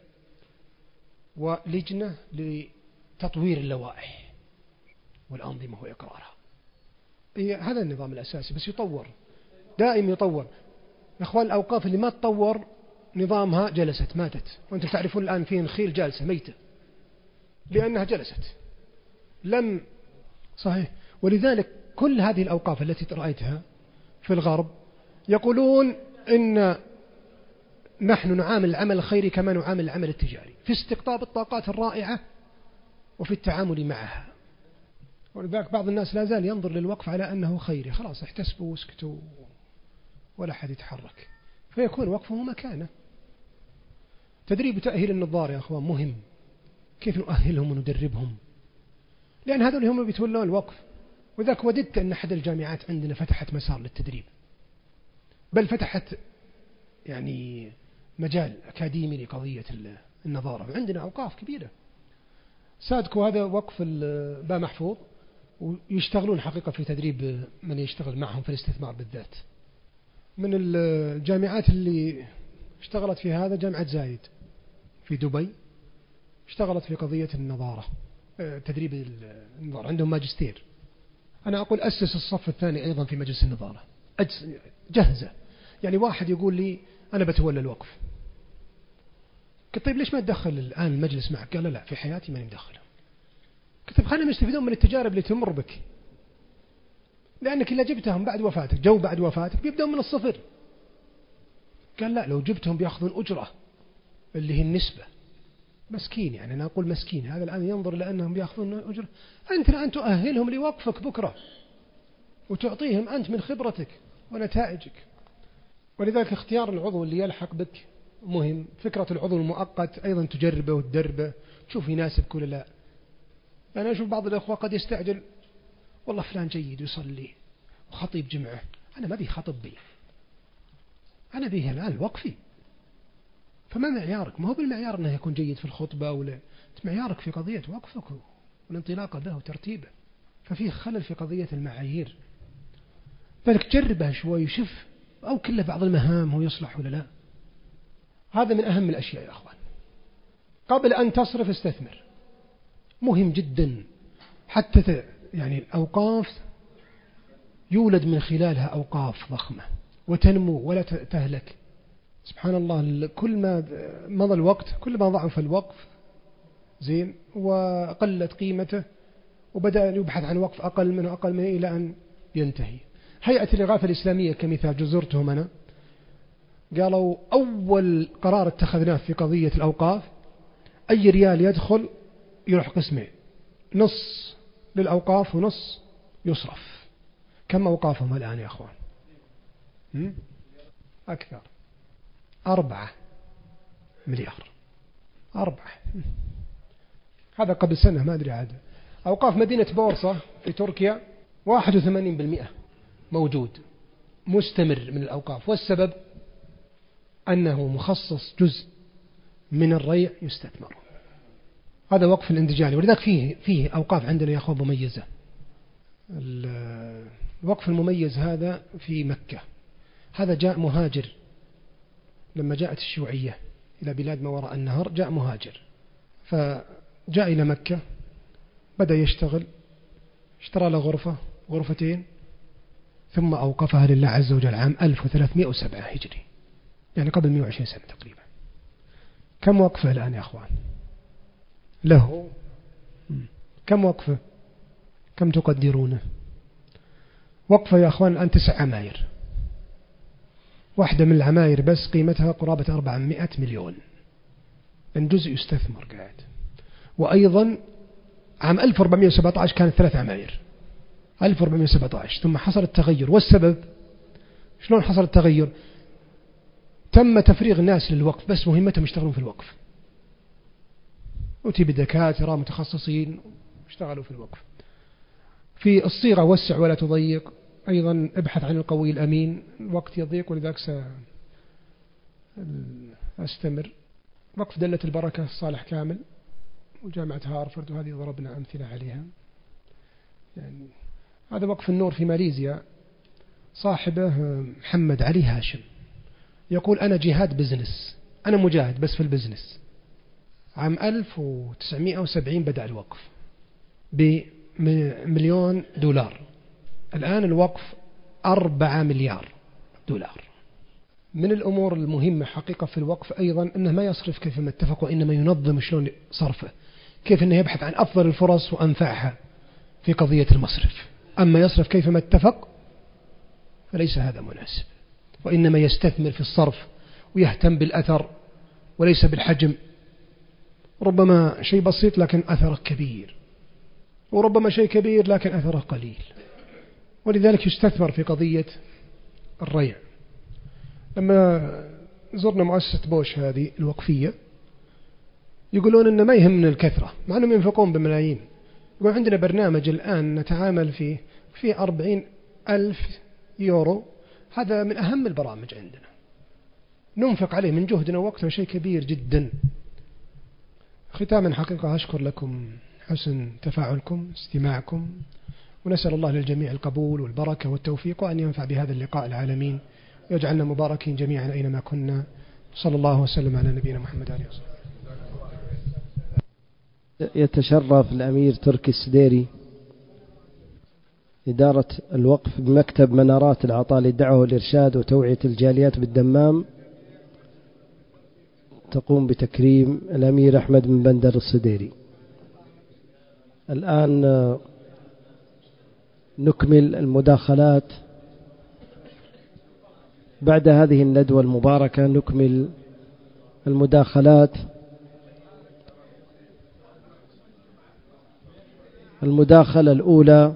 ولجنة لتطوير اللوائح والأنظمة وإقرارها. هذا النظام الأساسي، بس يطور دائم يطور. إخوان الأوقاف اللي ما تطور نظامها جلست ماتت، وأنتم تعرفون الآن فيه الخيل جالسة ميتة لأنها جلست لم صحيح. ولذلك كل هذه الأوقاف التي رأيتها في الغرب يقولون إن نحن نعامل العمل الخيري كما نعامل العمل التجاري في استقطاب الطاقات الرائعة وفي التعامل معها. ولذلك بعض الناس لا زال ينظر للوقف على أنه خيري، خلاص احتسبوا واسكتوا ولا حد يتحرك، فيكون وقفه مكانه. تدريب وتأهيل النظار يا أخوان مهم، كيف نؤهلهم وندربهم، لأن هذول هم بيتولون الوقف. وذاك وددت أن أحد الجامعات عندنا فتحت مسار للتدريب، بل فتحت يعني مجال أكاديمي لقضية النظارة. عندنا أوقاف كبيرة سادكوا هذا وقف با محفوظ، ويشتغلون حقيقة في تدريب من يشتغل معهم في الاستثمار بالذات. من الجامعات اللي اشتغلت في هذا جامعة زايد في دبي، اشتغلت في قضية النظارة، تدريب النظارة، عندهم ماجستير. أنا أقول أسس الصف الثاني أيضا في مجلس النظارة جهزة. يعني واحد يقول لي أنا بتولى الوقف، قلت طيب ليش ما تدخل الآن المجلس معك؟ قال لا في حياتي ماني مدخله. قلت طيب خلينا نستفيدون من التجارب اللي تمر بك. لأنك إلا جبتهم بعد وفاتك، جو بعد وفاتك بيبدأوا من الصفر. قال لا، لو جبتهم بيأخذون أجرة اللي هي النسبة. مسكين، يعني أنا أقول مسكين، هذا الآن ينظر لأنهم بيأخذون أجرة. أنت الآن تؤهلهم لوقفك بكرة وتعطيهم أنت من خبرتك ونتائجك. ولذلك اختيار العضو اللي يلحق بك مهم. فكرة العضو المؤقت أيضا تجربه وتدربه، تشوف يناسبك ولا لا. أنا أشوف بعض الأخوة قد يستعجل، والله فلان جيد يصلي وخطيب جمعة، أنا ما بي خطب بي، أنا بيه الآن الوقفي. فما معيارك؟ ما هو بالمعيار أنه يكون جيد في الخطبة، ولا معيارك في قضية وقفك والانطلاق به وترتيبه. ففيه خلل في قضية المعايير. فلك جربه شوي وشوف، أو كله بعض المهام هو يصلح ولا لا. هذا من أهم الأشياء يا أخوان. قبل أن تصرف استثمر، مهم جدا. حتى يعني الأوقاف يولد من خلالها أوقاف ضخمة وتنمو ولا تهلك. سبحان الله، كل ما مضى الوقت كل ما ضعف الوقف زين وقلت قيمته، وبدأ يبحث عن وقف أقل منه أقل منه إلى أن ينتهي. هيئة الإغاثة الإسلامية كمثال جزرتهم أنا، قالوا أول قرار اتخذناه في قضية الأوقاف، أي ريال يدخل يروح قسمين، نص للأوقاف ونص يصرف. كم أوقافهم الآن يا أخوان؟ أكثر، أربعة مليار. أربعة، هذا قبل سنة ما أدري عاد. أوقاف مدينة بورصة في تركيا واحد وثمانين بالمئة موجود مستمر من الأوقاف، والسبب أنه مخصص جزء من الريع يستثمر. هذا وقف الاندجالي. ولذلك فيه فيه أوقاف عندنا يا أخوان مميزة. الوقف المميز هذا في مكة، هذا جاء مهاجر لما جاءت الشيوعية إلى بلاد ما وراء النهر، جاء مهاجر فجاء إلى مكة، بدأ يشتغل، اشترى له غرفة غرفتين، ثم أوقفها لله عز وجل عام ألف وثلاثمائة وسبعة هجري، يعني قبل مئة وعشرين سنة تقريبا. كم وقفه الآن يا أخوان له؟ كم وقفه؟ كم تقدرونه؟ وقفه يا أخوان الآن تسع عماير، واحدة من العماير بس قيمتها قرابة أربعمائة مليون، إن جزء يستثمر قاعد. وأيضا عام ألف وأربعمائة وسبعة عشر كانت ثلاث عماير، ألف وأربعمائة وسبعة عشر، ثم حصل التغير. والسبب شلون حصل التغير؟ تم تفريغ الناس للوقف، بس مهمتهم يشتغلون في الوقف، أتي بدكاترة متخصصين اشتغلوا في الوقف. في الصيغة وسع ولا تضيق، أيضا ابحث عن القوي الأمين، الوقت يضيق ولذلك سأستمر. وقف دلة البركة صالح كامل وجامعة هارفرد، وهذه ضربنا أمثلة عليها. يعني هذا وقف النور في ماليزيا، صاحبه محمد علي هاشم، يقول أنا جهاد بزنس، أنا مجاهد بس في البزنس. عام ألف وتسعمائة وسبعين بدأ الوقف بمليون دولار، الآن الوقف أربعة مليار دولار. من الأمور المهمة حقيقة في الوقف أيضا أنه ما يصرف كيف ما اتفق، وإنما ينظم شلون صرفه، كيف أنه يبحث عن أفضل الفرص وأنفعها في قضية المصرف. أما يصرف كيف ما اتفق فليس هذا مناسب، وإنما يستثمر في الصرف ويهتم بالأثر وليس بالحجم. ربما شيء بسيط لكن أثره كبير، وربما شيء كبير لكن أثره قليل. ولذلك يستثمر في قضية الريع. لما زرنا مؤسسة بوش هذه الوقفية يقولون إن ما يهمنا الكثرة، مع أنهم ينفقون بملايين. يقول عندنا برنامج الآن نتعامل فيه في أربعين ألف يورو، هذا من أهم البرامج عندنا، ننفق عليه من جهدنا ووقتنا شيء كبير جدا. ختاما حقيقة أشكر لكم حسن تفاعلكم استماعكم، ونسأل الله للجميع القبول والبركة والتوفيق، وأن ينفع بهذا اللقاء العالمين، ويجعلنا مباركين جميعا أينما كنا. صلى الله وسلم على نبينا محمد عليه وسلم. يتشرف الأمير تركي السديري إدارة الوقف بمكتب منارات العطاء للدعوة والإرشاد وتوعية الجاليات بالدمام، تقوم بتكريم الأمير أحمد بن بندر السديري. الآن نكمل المداخلات بعد هذه الندوة المباركة. نكمل المداخلات. المداخلة الأولى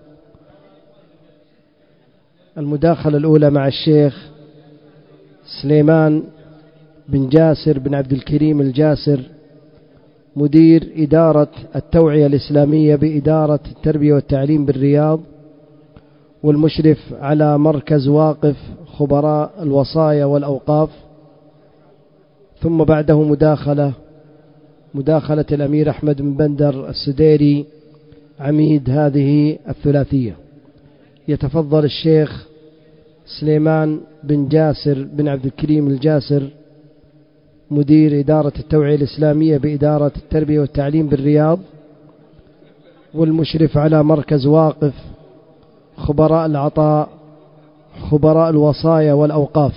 المداخلة الأولى مع الشيخ سليمان بن جاسر بن عبد الكريم الجاسر، مدير إدارة التوعية الإسلامية بإدارة التربية والتعليم بالرياض، والمشرف على مركز واقف خبراء الوصايا والأوقاف. ثم بعده مداخلة مداخلة الأمير أحمد بن بندر السديري عميد هذه الثلاثية. يتفضل الشيخ سليمان بن جاسر بن عبد الكريم الجاسر، مدير إدارة التوعية الإسلامية بإدارة التربية والتعليم بالرياض، والمشرف على مركز واقف خبراء العطاء خبراء الوصايا والأوقاف.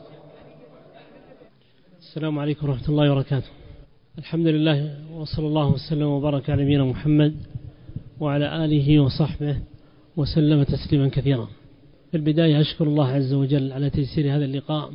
السلام عليكم ورحمة الله وبركاته. الحمد لله وصلى الله وسلم وبارك على نبينا محمد وعلى آله وصحبه وسلم تسليما كثيرا. في البداية أشكر الله عز وجل على تيسير هذا اللقاء،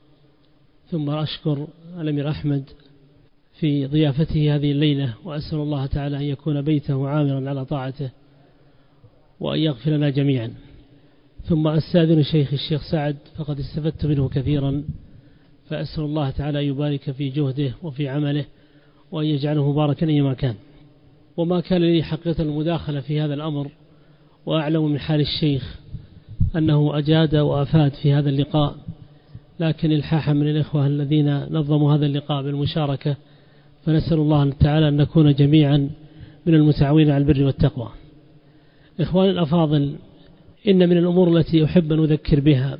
ثم أشكر الأمير أحمد في ضيافته هذه الليلة، وأسأل الله تعالى أن يكون بيته عامرا على طاعته وأن يغفر لنا جميعا. ثم أستاذن شيخ الشيخ سعد فقد استفدت منه كثيرا، فأسأل الله تعالى أن يبارك في جهده وفي عمله وأن يجعله مباركا أيما كان. وما كان لي حقيقة المداخلة في هذا الأمر، وأعلم من حال الشيخ أنه أجاد وأفاد في هذا اللقاء، لكن الحاحا من الإخوة الذين نظموا هذا اللقاء بالمشاركة، فنسأل الله تعالى أن نكون جميعا من المتعاونين على البر والتقوى. إخواني الأفاضل، إن من الأمور التي أحب أن أذكر بها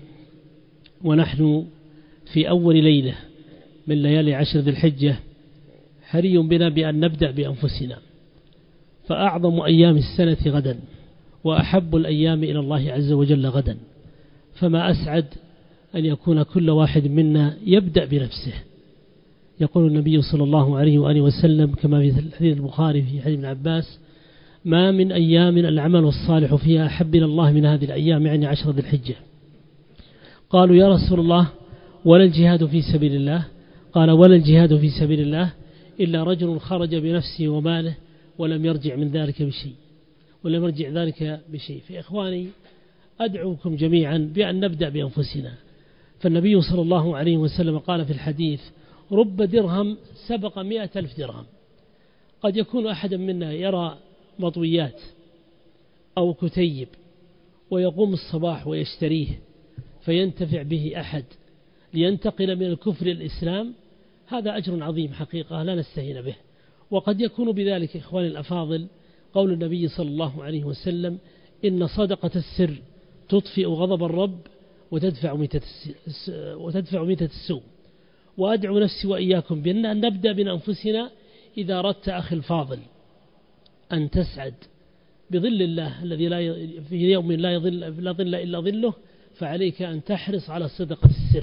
ونحن في أول ليلة من ليالي عشر ذي الحجة، حري بنا بأن نبدأ بأنفسنا، فأعظم أيام السنة غدا، وأحب الأيام إلى الله عز وجل غدا، فما أسعد أن يكون كل واحد منا يبدأ بنفسه. يقول النبي صلى الله عليه وآله وسلم كما في الحديث البخاري في حديث ابن عباس: ما من أيام العمل الصالح فيها أحب إلى الله من هذه الأيام، يعني عشر ذي الحجة. قالوا يا رسول الله ولا الجهاد في سبيل الله؟ قال ولا الجهاد في سبيل الله إلا رجل خرج بنفسه وماله ولم يرجع من ذلك بشيء ولم يرجع ذلك بشيء. فإخواني، أدعوكم جميعا بأن نبدأ بأنفسنا. فالنبي صلى الله عليه وسلم قال في الحديث: رب درهم سبق مئة ألف درهم. قد يكون أحدا منا يرى مطويات أو كتيب ويقوم الصباح ويشتريه فينتفع به أحد لينتقل من الكفر للإسلام، هذا أجر عظيم حقيقة لا نستهين به. وقد يكون بذلك إخواني الأفاضل قول النبي صلى الله عليه وسلم: إن صدقة السر تطفئ غضب الرب وتدفع ميتة وتدفع ميتة السوء. وأدعو نفسي وإياكم بأن نبدأ بأنفسنا. إذا أردت أخي الفاضل أن تسعد بظل الله الذي لا ي... في يوم لا يظل لا ظل إلا ظله، فعليك أن تحرص على صدقة السر.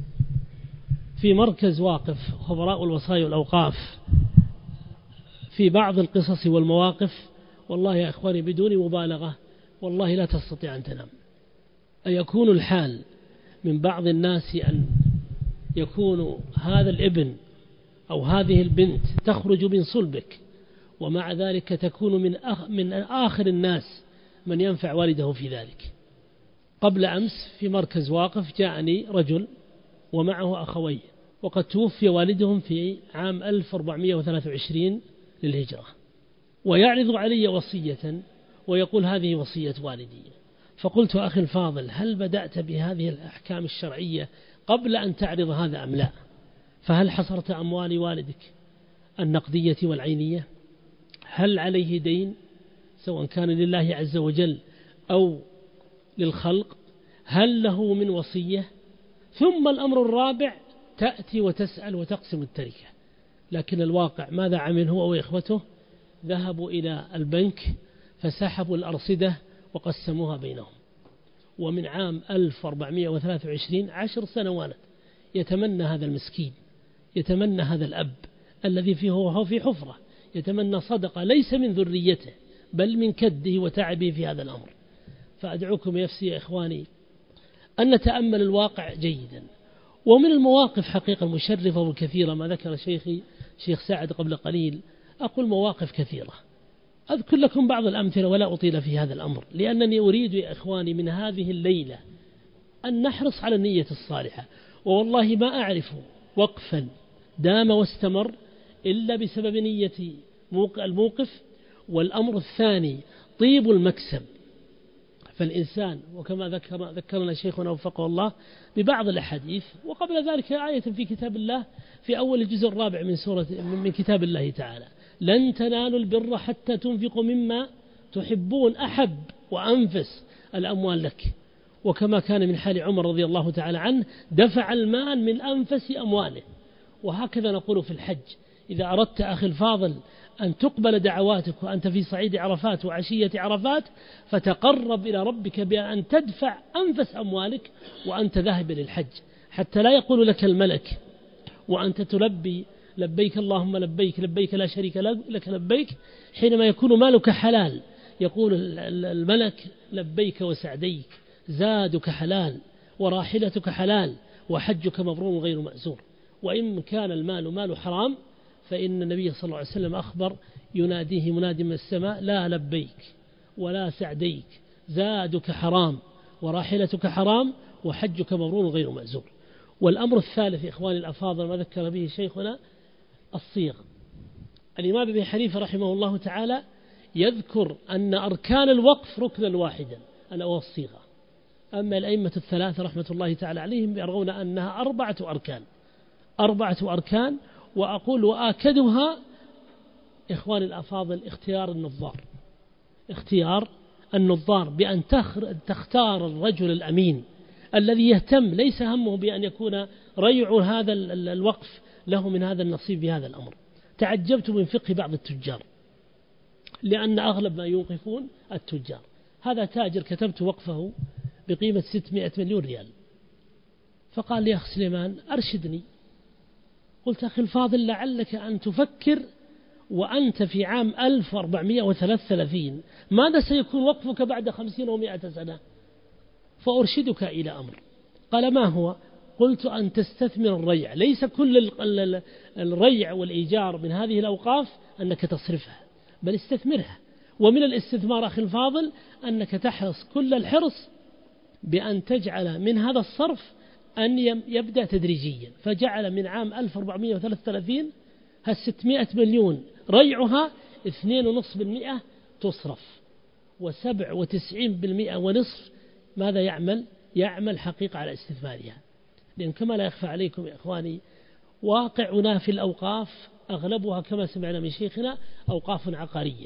في مركز واقف خبراء الوصايا والأوقاف في بعض القصص والمواقف، والله يا إخواني بدون مبالغة والله لا تستطيع أن تنام. أيكون الحال من بعض الناس أن يكون هذا الابن أو هذه البنت تخرج من صلبك، ومع ذلك تكون من أخ من آخر الناس من ينفع والده في ذلك. قبل أمس في مركز واقف جاءني رجل ومعه أخوي، وقد توفي والدهم في عام ألف وأربعمائة وثلاثة وعشرين للهجرة، ويعرض علي وصية ويقول هذه وصية والدي. فقلت أخي الفاضل، هل بدأت بهذه الأحكام الشرعية قبل أن تعرض هذا أم لا؟ فهل حصرت أموال والدك النقدية والعينية؟ هل عليه دين سواء كان لله عز وجل أو للخلق؟ هل له من وصية؟ ثم الأمر الرابع تأتي وتسأل وتقسم التركة. لكن الواقع ماذا عمل هو وإخوته؟ ذهبوا إلى البنك فسحبوا الأرصدة وقسموها بينهم. ومن عام ألف وأربعمائة وثلاثة وعشرين عشر سنوات يتمنى هذا المسكين، يتمنى هذا الأب الذي فيه هو في حفرة، يتمنى صدقة ليس من ذريته بل من كده وتعبه في هذا الأمر. فأدعوكم بنفسي يا إخواني أن نتأمل الواقع جيدا. ومن المواقف حقيقة المشرفة والكثيرة ما ذكر شيخي شيخ سعد قبل قليل، أقول مواقف كثيرة، أذكر لكم بعض الأمثلة ولا أطيل في هذا الأمر، لأنني أريد يا إخواني من هذه الليلة أن نحرص على النية الصالحة. ووالله ما أعرف وقفا دام واستمر إلا بسبب نية الموقف. والأمر الثاني طيب المكسب. فالإنسان وكما ذكر ذكرنا شيخنا وفقه الله ببعض الأحاديث، وقبل ذلك آية في كتاب الله في أول الجزء الرابع من سورة من كتاب الله تعالى: لن تنالوا البر حتى تنفقوا مما تحبون، أحب وأنفس الأموال لك. وكما كان من حال عمر رضي الله تعالى عنه دفع المال من أنفس أمواله. وهكذا نقول في الحج: إذا أردت أخي الفاضل أن تقبل دعواتك وأنت في صعيد عرفات وعشية عرفات، فتقرب إلى ربك بأن تدفع أنفس أموالك وأنت ذاهب للحج، حتى لا يقول لك الملك وأنت تلبي لبيك اللهم لبيك لبيك لا شريك لك لبيك، حينما يكون مالك حلال يقول الملك لبيك وسعديك، زادك حلال وراحلتك حلال وحجك مبرور غير مأزور. وإن كان المال مال حرام فإن النبي صلى الله عليه وسلم أخبر يناديه مناد من السماء: لا لبيك ولا سعديك، زادك حرام وراحلتك حرام وحجك مبرور غير مأزور. والأمر الثالث إخواني الأفاضل ما ذكر به شيخنا الصيغ. الإمام ابن حنيفة رحمه الله تعالى يذكر أن أركان الوقف ركنا واحدا ألا وهو الصيغة. أما الأئمة الثلاثة رحمة الله تعالى عليهم يرون أنها أربعة أركان أربعة أركان وأقول وآكدها إخواني الأفاضل اختيار النظار اختيار النظار بأن تختار الرجل الأمين الذي يهتم، ليس همه بأن يكون ريع هذا الوقف له من هذا النصيب بهذا الأمر. تعجبت من فقه بعض التجار، لأن أغلب ما يوقفون التجار. هذا تاجر كتبت وقفه بقيمة ستمائة مليون ريال، فقال لي: أخ سليمان أرشدني. قلت: أخي الفاضل لعلك أن تفكر وأنت في عام ألف وأربعمائة وثلاثة وثلاثين ماذا سيكون وقفك بعد خمسين ومائة سنة، فأرشدك إلى أمر. قال: ما هو؟ قلت: أن تستثمر الريع. ليس كل الريع والإيجار من هذه الأوقاف أنك تصرفها، بل استثمرها. ومن الاستثمار أخي الفاضل أنك تحرص كل الحرص بأن تجعل من هذا الصرف أن يبدأ تدريجيا. فجعل من عام ألف وأربعمائة وثلاثة وثلاثين هالستمائة مليون ريعها اثنين ونصف بالمئة تصرف، وسبع وتسعين بالمئة ونصف ماذا يعمل؟ يعمل حقيقة على استثمارها. لأن كما لا يخفى عليكم يا إخواني واقعنا في الأوقاف أغلبها كما سمعنا من شيخنا أوقاف عقارية،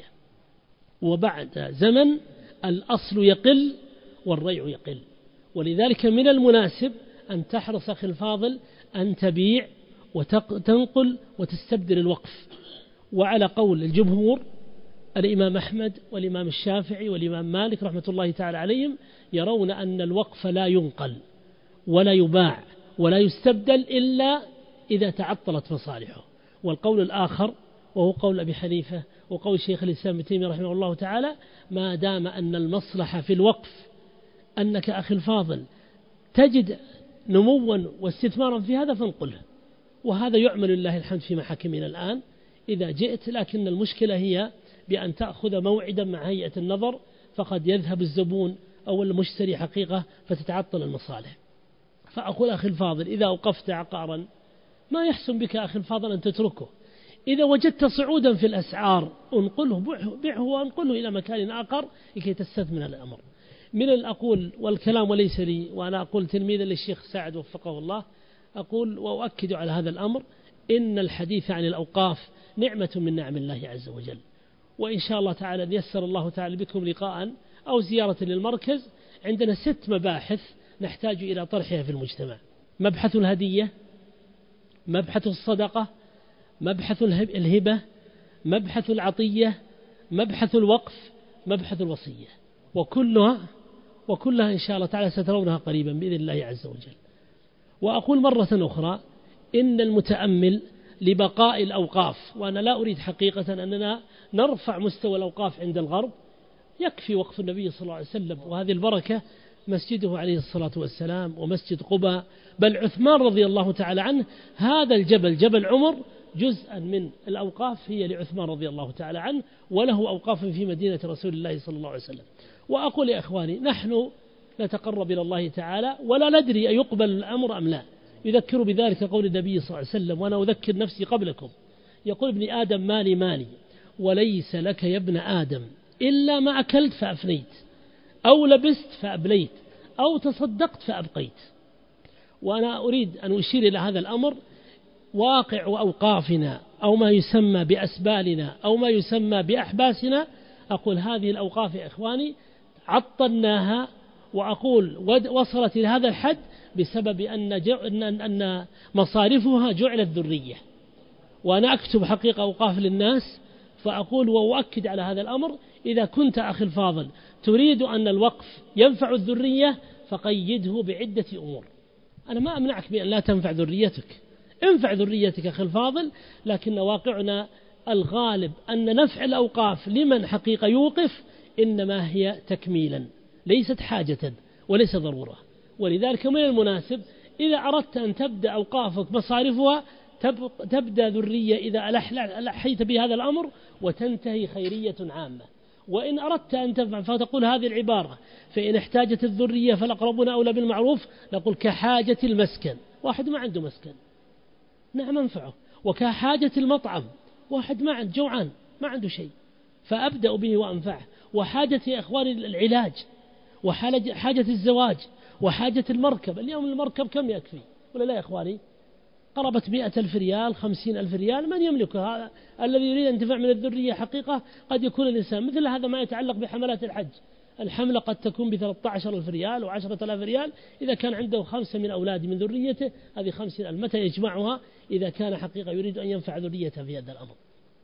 وبعد زمن الأصل يقل والريع يقل. ولذلك من المناسب أن تحرص أخي الفاضل أن تبيع وتنقل وتستبدل الوقف. وعلى قول الجمهور الإمام أحمد والإمام الشافعي والإمام مالك رحمة الله تعالى عليهم يرون أن الوقف لا ينقل ولا يباع ولا يستبدل إلا إذا تعطلت مصالحه. والقول الآخر وهو قول أبي حنيفة وقول شيخ الإسلام ابن تيمية رحمه الله تعالى: ما دام أن المصلحة في الوقف أنك أخي الفاضل تجد نموا واستثمارا في هذا فانقله. وهذا يعمل لله الحمد في محاكمنا الآن إذا جئت، لكن المشكلة هي بأن تأخذ موعدا مع هيئة النظر، فقد يذهب الزبون أو المشتري حقيقة فتتعطل المصالح. فأقول أخي الفاضل إذا أوقفت عقارا ما يحسن بك أخي الفاضل أن تتركه. إذا وجدت صعودا في الأسعار انقله بيعه وانقله إلى مكان آخر لكي تستثمن الأمر. من الأقول والكلام وليس لي، وأنا أقول تلميذا للشيخ سعد وفقه الله، أقول وأؤكد على هذا الأمر: إن الحديث عن الأوقاف نعمة من نعم الله عز وجل. وإن شاء الله تعالى يسر الله تعالى بكم لقاء أو زيارة للمركز. عندنا ست مباحث نحتاج إلى طرحها في المجتمع: مبحث الهدية، مبحث الصدقة، مبحث الهبة، مبحث العطية، مبحث الوقف، مبحث الوصية. وكلها وكلها إن شاء الله تعالى سترونها قريبا بإذن الله عز وجل. وأقول مرة أخرى إن المتأمل لبقاء الأوقاف، وأنا لا أريد حقيقة أننا نرفع مستوى الأوقاف عند الغرب، يكفي وقف النبي صلى الله عليه وسلم وهذه البركة مسجده عليه الصلاة والسلام ومسجد قباء. بل عثمان رضي الله تعالى عنه هذا الجبل جبل عمر جزءا من الأوقاف هي لعثمان رضي الله تعالى عنه، وله أوقاف في مدينة رسول الله صلى الله عليه وسلم. وأقول يا إخواني نحن نتقرب إلى الله تعالى ولا ندري أيقبل الأمر أم لا. يذكر بذلك قول النبي صلى الله عليه وسلم، وأنا أذكر نفسي قبلكم، يقول ابن آدم مالي مالي وليس لك يا ابن آدم إلا ما أكلت فأفنيت أو لبست فأبليت أو تصدقت فأبقيت. وأنا أريد أن أشير إلى هذا الأمر. واقع أوقافنا أو ما يسمى بأسبالنا أو ما يسمى بأحباسنا، أقول هذه الأوقاف يا إخواني عطلناها، وأقول وصلت إلى هذا الحد بسبب أن, أن مصارفها جعلت ذرية. وأنا أكتب حقيقة أوقاف للناس فأقول وأؤكد على هذا الأمر، إذا كنت أخي الفاضل تريد أن الوقف ينفع الذرية فقيده بعدة أمور. أنا ما أمنعك بأن لا تنفع ذريتك، انفع ذريتك أخي الفاضل، لكن واقعنا الغالب أن نفع الأوقاف لمن حقيقة يوقف إنما هي تكميلا ليست حاجة وليس ضرورة. ولذلك من المناسب إذا أردت أن تبدأ أوقافك مصارفها تبدأ ذرية إذا ألحيت بهذا الأمر وتنتهي خيرية عامة. وإن أردت أن تنفع فتقول هذه العبارة فإن احتاجت الذرية فالأقربون أولى بالمعروف، نقول كحاجة المسكن، واحد ما عنده مسكن نعم أنفعه، وكحاجة المطعم، واحد ما عنده جوعان ما عنده شيء فأبدأ به وأنفعه. وحاجة يا أخواني العلاج، وحاجة الزواج، وحاجة المركب. اليوم المركب كم يكفي ولا لا يا أخواني؟ قرابة مئة ألف ريال خمسين ألف ريال من يملكها؟ الذي يريد انتفاع من الذرية حقيقة قد يكون الإنسان مثل هذا. ما يتعلق بحملات الحج، الحملة قد تكون بثلاثة عشر ألف ريال وعشرة آلاف ريال، إذا كان عنده خمسة من أولاده من ذريته هذه خمسين ألف، متى يجمعها إذا كان حقيقة يريد أن ينفع ذريته في هذا الأمر.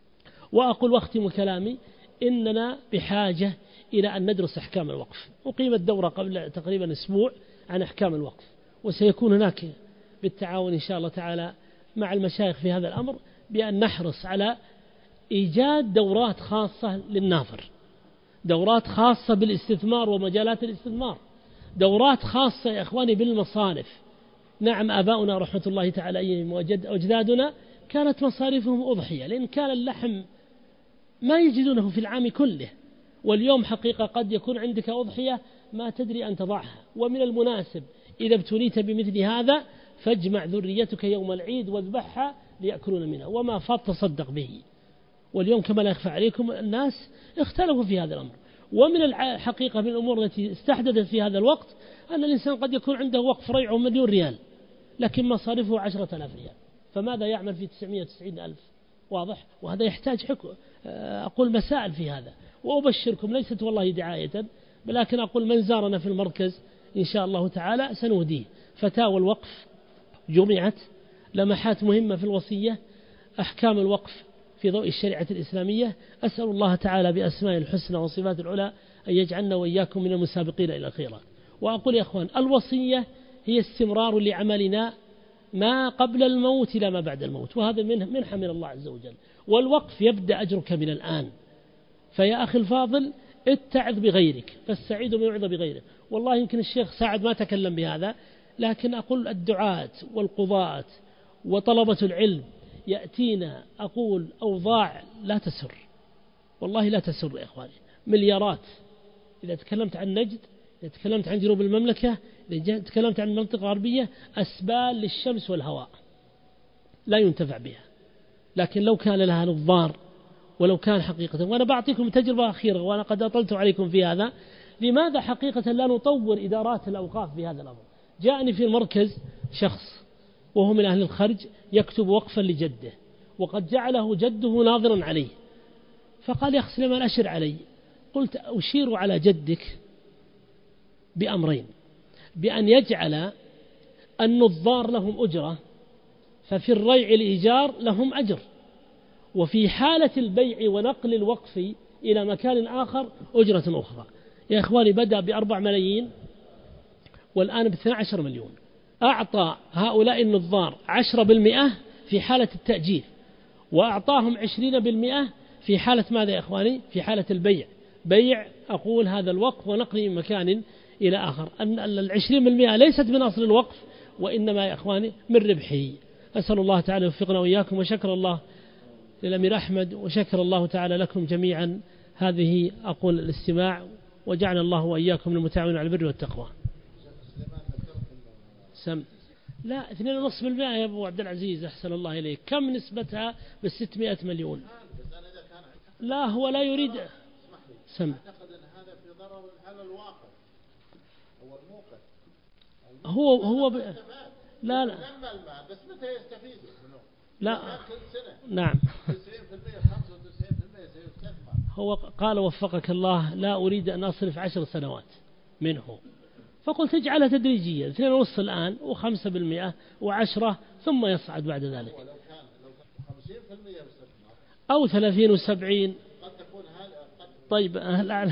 وأقول واختم كلامي إننا بحاجة إلى أن ندرس أحكام الوقف. أقيمت دورة قبل تقريبا أسبوع عن أحكام الوقف، وسيكون هناك بالتعاون إن شاء الله تعالى مع المشايخ في هذا الأمر بأن نحرص على إيجاد دورات خاصة للناظر، دورات خاصة بالاستثمار ومجالات الاستثمار، دورات خاصة يا إخواني بالمصارف. نعم آباؤنا رحمة الله تعالى عليهم وأجدادنا كانت مصاريفهم أضحية، لأن كان اللحم ما يجدونه في العام كله، واليوم حقيقة قد يكون عندك أضحية ما تدري أن تضعها. ومن المناسب إذا ابتليت بمثل هذا فاجمع ذريتك يوم العيد واذبحها ليأكلون منها، وما فات تصدق به. واليوم كما لا يخفى عليكم الناس اختلفوا في هذا الأمر. ومن الحقيقة من الأمور التي استحدثت في هذا الوقت أن الإنسان قد يكون عنده وقف ريعه مليون ريال لكن مصاريفه عشرة آلاف ريال، فماذا يعمل في تسعمائة وتسعين ألف؟ واضح. وهذا يحتاج حكم أقول مسائل في هذا. وأبشركم ليست والله دعاية، ولكن أقول من زارنا في المركز إن شاء الله تعالى سنهديه فتاوى الوقف جمعت، لمحات مهمة في الوصية، أحكام الوقف في ضوء الشريعة الإسلامية. أسأل الله تعالى بأسماء الحسنى وصفات العلى أن يجعلنا وإياكم من المسابقين إلى الخيرات. وأقول يا أخوان الوصية هي استمرار لعملنا ما قبل الموت إلى ما بعد الموت، وهذا منحة من الله عز وجل. والوقف يبدأ أجرك من الآن. فيا أخي الفاضل اتعظ بغيرك فالسعيد من يعظ بغيره. والله يمكن الشيخ سعد ما تكلم بهذا، لكن أقول الدعاة والقضاة وطلبة العلم يأتينا أقول أوضاع لا تسر، والله لا تسر يا إخواني. مليارات إذا تكلمت عن نجد، إذا تكلمت عن جنوب المملكة، إذا تكلمت عن المنطقة الغربية، أسبال للشمس والهواء لا ينتفع بها. لكن لو كان لها نظار ولو كان حقيقة، وأنا بعطيكم تجربة أخيرة وأنا قد أطلت عليكم في هذا، لماذا حقيقة لا نطور إدارات الأوقاف بهذا الأمر؟ جاءني في المركز شخص وهو من أهل الخرج يكتب وقفا لجده، وقد جعله جده ناظرا عليه، فقال يا أخي سليمان أشر علي. قلت أشير على جدك بأمرين: بأن يجعل النظار لهم أجرة، ففي الريع الإيجار لهم أجر، وفي حالة البيع ونقل الوقف إلى مكان آخر أجرة أخرى. يا إخواني بدأ بأربع ملايين والآن باثنى عشر مليون. أعطى هؤلاء النظار عشرة بالمئة في حالة التأجير، وأعطاهم عشرين بالمئة في حالة ماذا يا إخواني؟ في حالة البيع. بيع أقول هذا الوقف ونقله من مكان إلى آخر. أن العشرين بالمئة ليست من أصل الوقف، وإنما يا إخواني من ربحه. أسأل الله تعالى يوفقنا وإياكم، وشكر الله للأمير أحمد، وشكر الله تعالى لكم جميعا هذه أقول الاستماع، وجعل الله وإياكم من المتعاونين على البر والتقوى. سم لا اثنين ونصف بالمئة يا أبو عبد العزيز، أحسن الله إليك. كم نسبتها بالستمائة مليون؟ لا هو لا يريد. سم هو هو ب... لا لا بس متى يستفيد؟ لا نعم هو قال وفقك الله لا أريد أن أصرف عشر سنوات منه، فقلت اجعلها تدريجيا، اثنين ونصف الآن وخمسة بالمئة وعشرة ثم يصعد بعد ذلك، أو ثلاثين وسبعين. طيب لا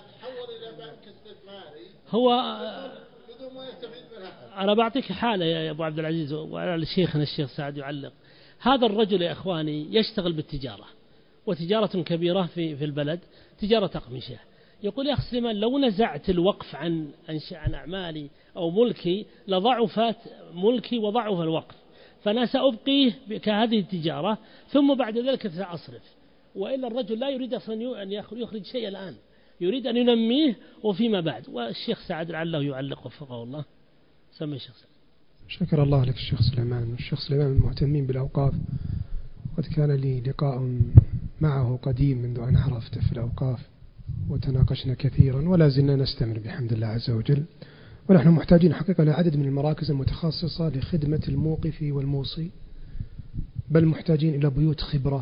هو أنا بعطيك حالة يا أبو عبد العزيز، وعلى شيخنا الشيخ سعد يعلق. هذا الرجل يا إخواني يشتغل بالتجارة، وتجارة كبيرة في في البلد، تجارة أقمشة. يقول يا أخي سليمان لو نزعت الوقف عن عن أعمالي أو ملكي لضعفت ملكي وضعف الوقف، فأنا سأبقيه كهذه التجارة ثم بعد ذلك سأصرف. وإلا الرجل لا يريد أصلا أن يخرج شيء الآن، يريد أن ينميه وفيما بعد. والشيخ سعد لعله يعلق وفقه الله. سمي الشيخ سعد. شكر الله لك الشيخ سليمان. الشيخ سليمان من المهتمين بالأوقاف، قد كان لي لقاء معه قديم منذ أن عرفته في الأوقاف، وتناقشنا كثيرا ولا زلنا نستمر بحمد الله عز وجل. ونحن محتاجين حقيقة لعدد من المراكز المتخصصة لخدمة الموقف والموصي، بل محتاجين إلى بيوت خبرة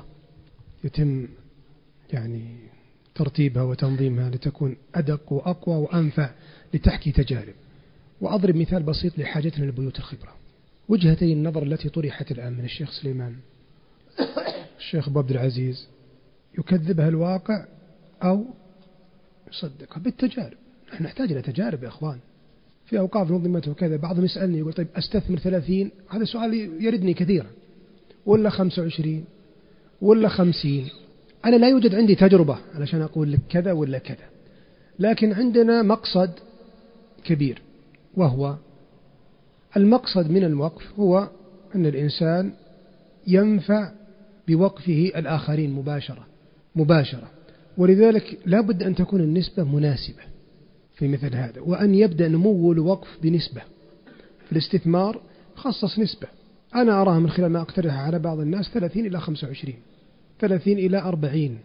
يتم يعني ترتيبها وتنظيمها لتكون أدق وأقوى وأنفع لتحكي تجارب. وأضرب مثال بسيط لحاجتنا لبيوت الخبرة. وجهتي النظر التي طرحت الآن من الشيخ سليمان الشيخ أبو عبد العزيز يكذبها الواقع أو يصدقها بالتجارب. نحن نحتاج إلى تجارب يا أخوان في أوقاف نظمت وكذا. بعضهم يسألني يقول طيب أستثمر ثلاثين، هذا سؤال يردني كثيرا، ولا خمسة وعشرين ولا خمسين. أنا لا يوجد عندي تجربة علشان أقول لك كذا ولا كذا، لكن عندنا مقصد كبير، وهو المقصد من الوقف هو أن الإنسان ينفع بوقفه الآخرين مباشرة مباشرة ولذلك لا بد أن تكون النسبة مناسبة في مثل هذا، وأن يبدأ نمو الوقف بنسبة. في الاستثمار خصص نسبة، أنا أراها من خلال ما أقترحها على بعض الناس ثلاثين إلى خمسة وعشرين، ثلاثين إلى أربعين،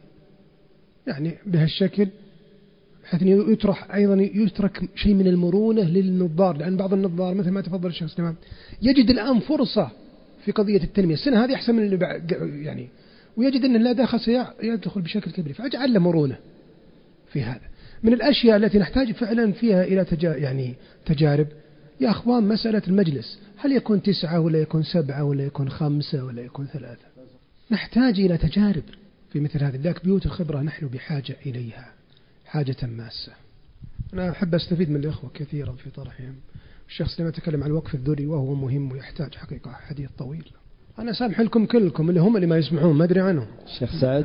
يعني بهالشكل، بحيث يطرح أيضا يترك شيء من المرونة للنظار. لأن بعض النظار مثل ما تفضل الشيخ سليمان يجد الآن فرصة في قضية التنمية، السنة هذه أحسن من اللي يعني، ويجد أن لا داخل سيدخل بشكل كبير، فأجعل له مرونة في هذا. من الأشياء التي نحتاج فعلا فيها إلى تجا يعني تجارب يا أخوان، مسألة المجلس، هل يكون تسعة ولا يكون سبعة ولا يكون خمسة ولا يكون ثلاثة؟ نحتاج إلى تجارب في مثل هذه. لذلك بيوت الخبرة نحن بحاجة إليها حاجة ماسة. أنا أحب أستفيد من الإخوة كثيرا في طرحهم. الشيخ سليمان تكلم عن الوقف الذري وهو مهم ويحتاج حقيقة حديث طويل. أنا سامح لكم كلكم اللي هم اللي ما يسمعون ما أدري عنهم. الشيخ سعد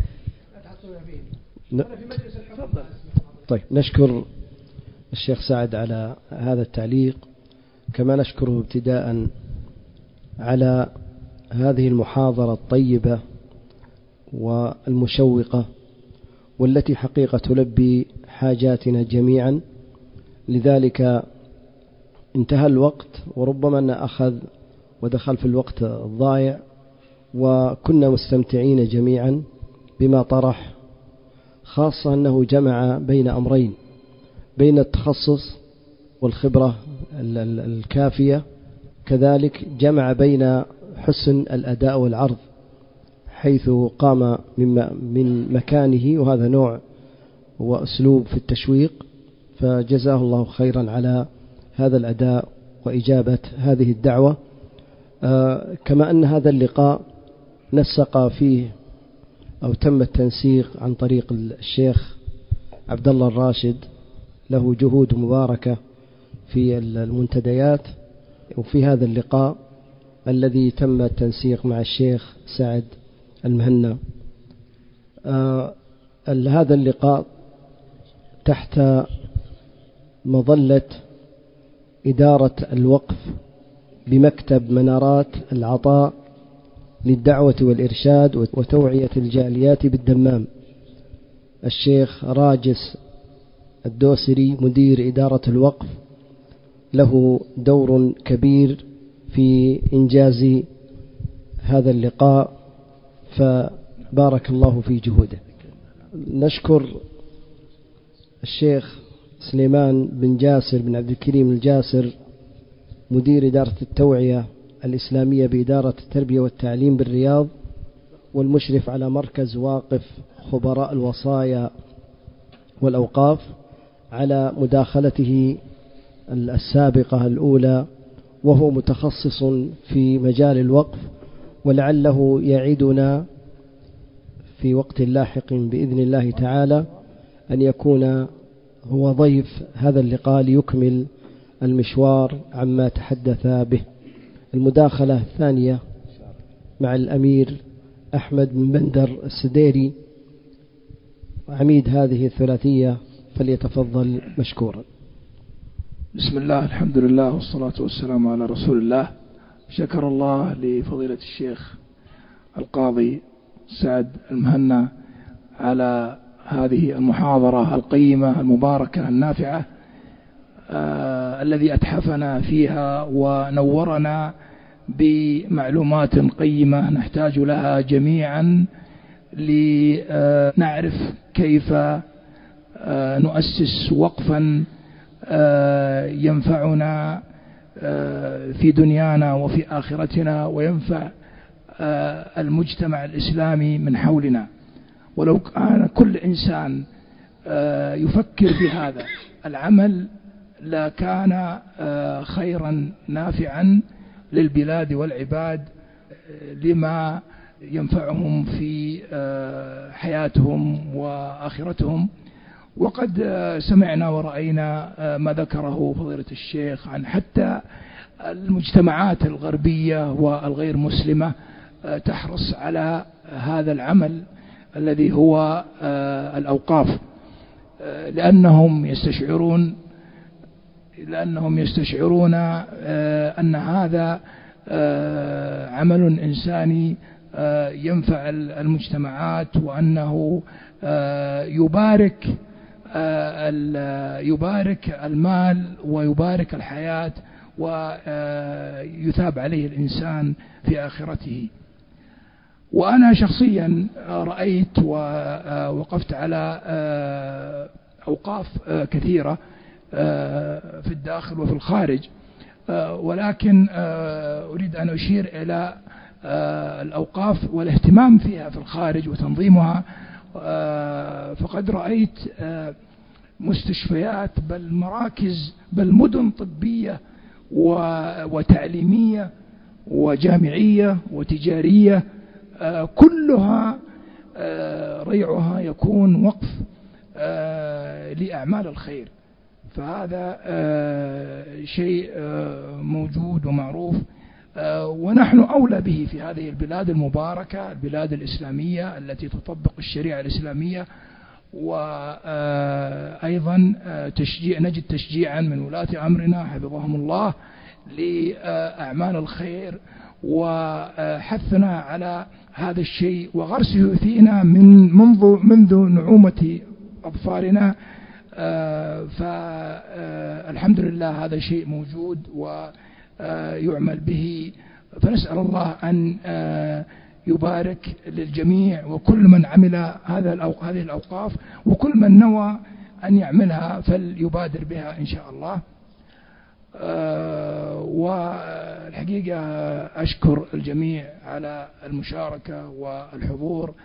ن... طيب نشكر الشيخ سعد على هذا التعليق، كما نشكره ابتداء على هذه المحاضرة الطيبة والمشوقة، والتي حقيقة تلبي حاجاتنا جميعا. لذلك انتهى الوقت، وربما أن أخذ ودخل في الوقت الضائع، وكنا مستمتعين جميعا بما طرح، خاصة أنه جمع بين أمرين، بين التخصص والخبرة الكافية، كذلك جمع بين حسن الأداء والعرض حيث قام من مكانه، وهذا نوع وأسلوب في التشويق، فجزاه الله خيرا على هذا الأداء وإجابة هذه الدعوة. آه كما أن هذا اللقاء نسق فيه أو تم التنسيق عن طريق الشيخ عبد الله الراشد، له جهود مباركة في المنتديات، وفي هذا اللقاء الذي تم التنسيق مع الشيخ سعد المهنا. آه هذا اللقاء تحت مظلة إدارة الوقف بمكتب منارات العطاء للدعوة والإرشاد وتوعية الجاليات بالدمام الشيخ راجس الدوسري مدير إدارة الوقف له دور كبير في إنجاز هذا اللقاء، فبارك الله في جهوده. نشكر الشيخ سليمان بن جاسر بن عبد الكريم الجاسر مدير إدارة التوعية الإسلامية بإدارة التربية والتعليم بالرياض والمشرف على مركز واقف خبراء الوصايا والأوقاف على مداخلته السابقة الأولى، وهو متخصص في مجال الوقف، ولعله يعيدنا في وقت لاحق بإذن الله تعالى أن يكون هو ضيف هذا اللقاء ليكمل المشوار عما تحدث به. المداخلة الثانية مع الأمير أحمد بن بندر السديري عميد هذه الثلاثية، فليتفضل مشكورا. بسم الله، الحمد لله، والصلاة والسلام على رسول الله. شكر الله لفضيلة الشيخ القاضي سعد المهنا على هذه المحاضرة القيمة المباركة النافعة آه الذي أتحفنا فيها ونورنا بمعلومات قيمة نحتاج لها جميعا لنعرف كيف آه نؤسس وقفا آه ينفعنا آه في دنيانا وفي آخرتنا، وينفع آه المجتمع الإسلامي من حولنا. ولو كان كل إنسان آه يفكر بهذا العمل لكان آه خيرا نافعا للبلاد والعباد لما ينفعهم في آه حياتهم وآخرتهم. وقد آه سمعنا ورأينا آه ما ذكره فضيلة الشيخ عن حتى المجتمعات الغربية والغير مسلمة آه تحرص على هذا العمل الذي هو آه الأوقاف، آه لأنهم يستشعرون لأنهم يستشعرون آه أن هذا آه عمل إنساني آه ينفع المجتمعات، وأنه آه يبارك آه يبارك المال ويبارك الحياة ويثاب عليه الإنسان في آخرته. وأنا شخصيا رأيت ووقفت على أوقاف كثيرة في الداخل وفي الخارج، ولكن أريد أن أشير إلى الأوقاف والاهتمام فيها في الخارج وتنظيمها. فقد رأيت مستشفيات بل مراكز بل مدن طبية وتعليمية وجامعية وتجارية كلها ريعها يكون وقف لأعمال الخير. فهذا شيء موجود ومعروف، ونحن أولى به في هذه البلاد المباركة، البلاد الإسلامية التي تطبق الشريعة الإسلامية. وأيضا تشجيع نجد تشجيعا من ولاة أمرنا حفظهم الله لأعمال الخير وحثنا على هذا الشيء وغرسه فينا من منذ منذ نعومة أظفارنا. فالحمد لله هذا شيء موجود ويعمل به، فنسأل الله أن يبارك للجميع وكل من عمل هذا هذه الأوقاف، وكل من نوى أن يعملها فليبادر بها إن شاء الله. والحقيقة أشكر الجميع على المشاركة والحضور،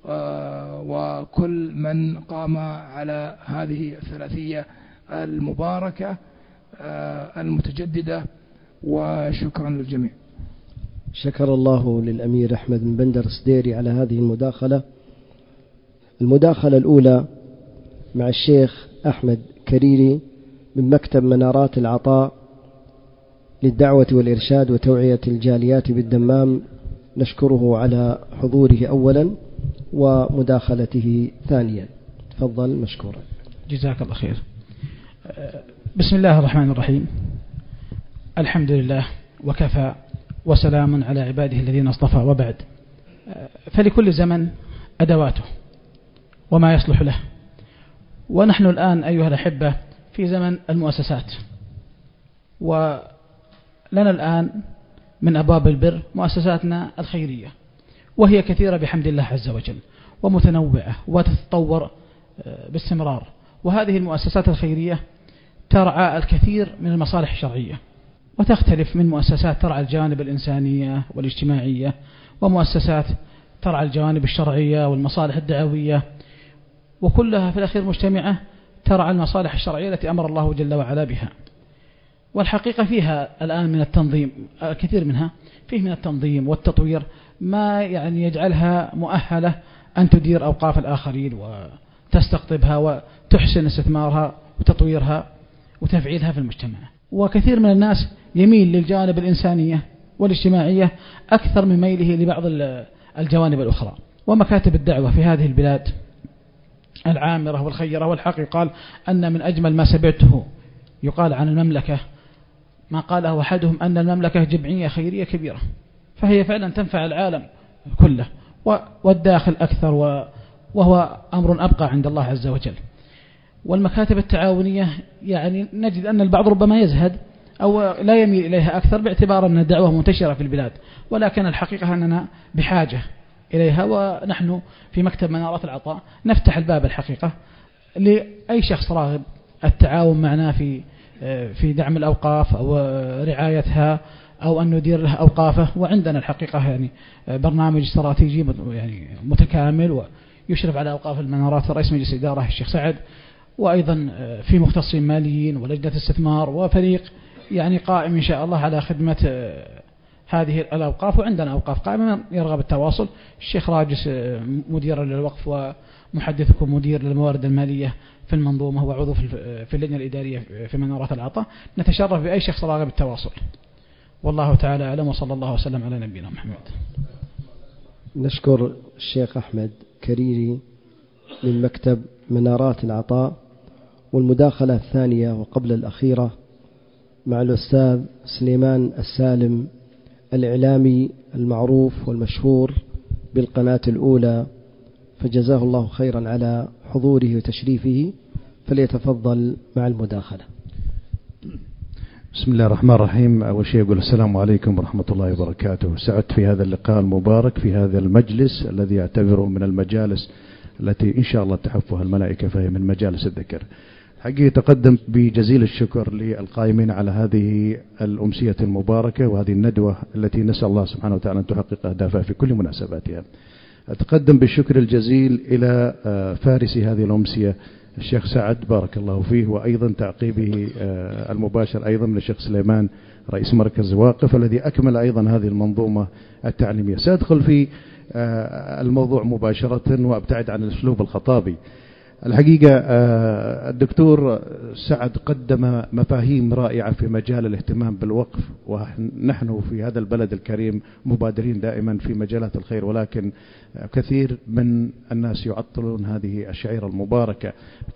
وكل من قام على هذه الثلاثية المباركة المتجددة، وشكرا للجميع. شكر الله للأمير أحمد بن بندر السديري على هذه المداخلة. المداخلة الأولى مع الشيخ أحمد كريري من مكتب منارات العطاء للدعوة والإرشاد وتوعية الجاليات بالدمام، نشكره على حضوره أولا ومداخلته ثانيا. تفضل مشكورا. جزاك الله خير. بسم الله الرحمن الرحيم. الحمد لله وكفى وسلام على عباده الذين اصطفى، وبعد. فلكل زمن أدواته وما يصلح له، ونحن الآن أيها الأحبة في زمن المؤسسات، ولنا الآن من أبواب البر مؤسساتنا الخيرية، وهي كثيرة بحمد الله عز وجل ومتنوعة وتتطور باستمرار. وهذه المؤسسات الخيرية ترعى الكثير من المصالح الشرعية، وتختلف من مؤسسات ترعى الجانب الإنسانية والاجتماعية، ومؤسسات ترعى الجوانب الشرعية والمصالح الدعوية، وكلها في الأخير مجتمعة ترعى المصالح الشرعية التي أمر الله جل وعلا بها. والحقيقة فيها الآن من التنظيم، كثير منها فيه من التنظيم والتطوير ما يعني يجعلها مؤهلة أن تدير أوقاف الآخرين وتستقطبها وتحسن استثمارها وتطويرها وتفعيلها في المجتمع. وكثير من الناس يميل للجانب الإنسانية والاجتماعية أكثر من ميله لبعض الجوانب الأخرى. ومكاتب الدعوة في هذه البلاد العامرة والخيرة، والحق قال أن من أجمل ما سمعته يقال عن المملكة ما قاله أحدهم أن المملكة جمعية خيرية كبيرة، فهي فعلا تنفع العالم كله والداخل أكثر، وهو أمر أبقى عند الله عز وجل. والمكاتب التعاونية يعني نجد أن البعض ربما يزهد أو لا يميل إليها أكثر باعتبار أن الدعوة منتشرة في البلاد، ولكن الحقيقة أننا بحاجة إليها. ونحن في مكتب منارات العطاء نفتح الباب الحقيقة لأي شخص راغب التعاون معنا في في دعم الأوقاف أو رعايتها أو أن ندير لها أوقافه. وعندنا الحقيقة يعني برنامج استراتيجي يعني متكامل ويشرف على أوقاف المنارات رئيس مجلس إدارة الشيخ سعد، وأيضا في مختصين ماليين ولجنة استثمار وفريق يعني قائم إن شاء الله على خدمة هذه الأوقاف. وعندنا أوقاف قائمة يرغب التواصل. الشيخ راجس مدير للوقف ومحدثكم مدير للموارد المالية في المنظومة، وعضو في اللجنة الإدارية في منارات العطاء. نتشرف بأي شخص راغب التواصل. والله تعالى أعلم، وصلى الله وسلم على نبينا محمد. نشكر الشيخ أحمد كريري من مكتب منارات العطاء. والمداخلة الثانية وقبل الأخيرة مع الأستاذ سليمان السالم الإعلامي المعروف والمشهور بالقناة الأولى، فجزاه الله خيرا على حضوره وتشريفه، فليتفضل مع المداخلة. بسم الله الرحمن الرحيم. أول شيء أقول السلام عليكم ورحمة الله وبركاته. سعدت في هذا اللقاء المبارك في هذا المجلس الذي أعتبره من المجالس التي إن شاء الله تحفها الملائكة، فهي من مجالس الذكر. حقيقة تقدم بجزيل الشكر للقائمين على هذه الأمسية المباركة وهذه الندوة التي نسأل الله سبحانه وتعالى أن تحقق أهدافها في كل مناسباتها. أتقدم بالشكر الجزيل إلى فارس هذه الأمسية الشيخ سعد بارك الله فيه، وأيضا تعقيبه المباشر أيضا من الشيخ سليمان رئيس مركز واقف الذي أكمل أيضا هذه المنظومة التعليمية. سأدخل في الموضوع مباشرة وأبتعد عن الأسلوب الخطابي. الحقيقة الدكتور سعد قدم مفاهيم رائعة في مجال الاهتمام بالوقف، ونحن في هذا البلد الكريم مبادرين دائما في مجالات الخير، ولكن كثير من الناس يعطلون هذه الشعيرة المباركة،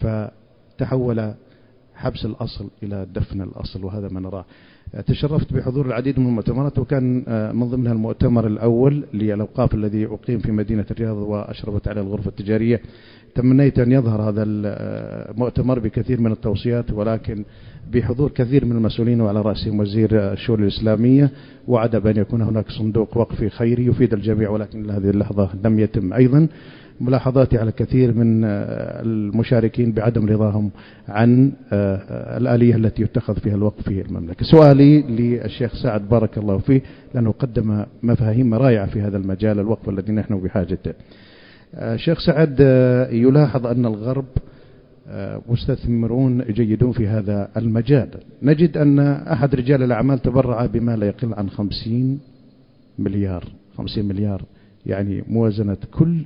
فتحول حبس الأصل إلى دفن الأصل، وهذا ما نراه. تشرفت بحضور العديد من المؤتمرات، وكان من ضمنها المؤتمر الأول للأوقاف الذي أقيم في مدينة الرياض وأشرفت على الغرفة التجارية. تمنيت أن يظهر هذا المؤتمر بكثير من التوصيات، ولكن بحضور كثير من المسؤولين وعلى رأسهم وزير الشؤون الإسلامية، وعد بأن يكون هناك صندوق وقفي خيري يفيد الجميع، ولكن لهذه اللحظة لم يتم. أيضا ملاحظاتي على كثير من المشاركين بعدم رضاهم عن الآلية التي يتخذ فيها الوقف في المملكة. سؤالي للشيخ سعد بارك الله فيه، لأنه قدم مفاهيم رائعة في هذا المجال الوقف الذي نحن بحاجته. الشيخ سعد يلاحظ أن الغرب مستثمرون جيدون في هذا المجال. نجد أن أحد رجال الأعمال تبرع بما لا يقل عن خمسين مليار خمسين مليار، يعني موازنة كل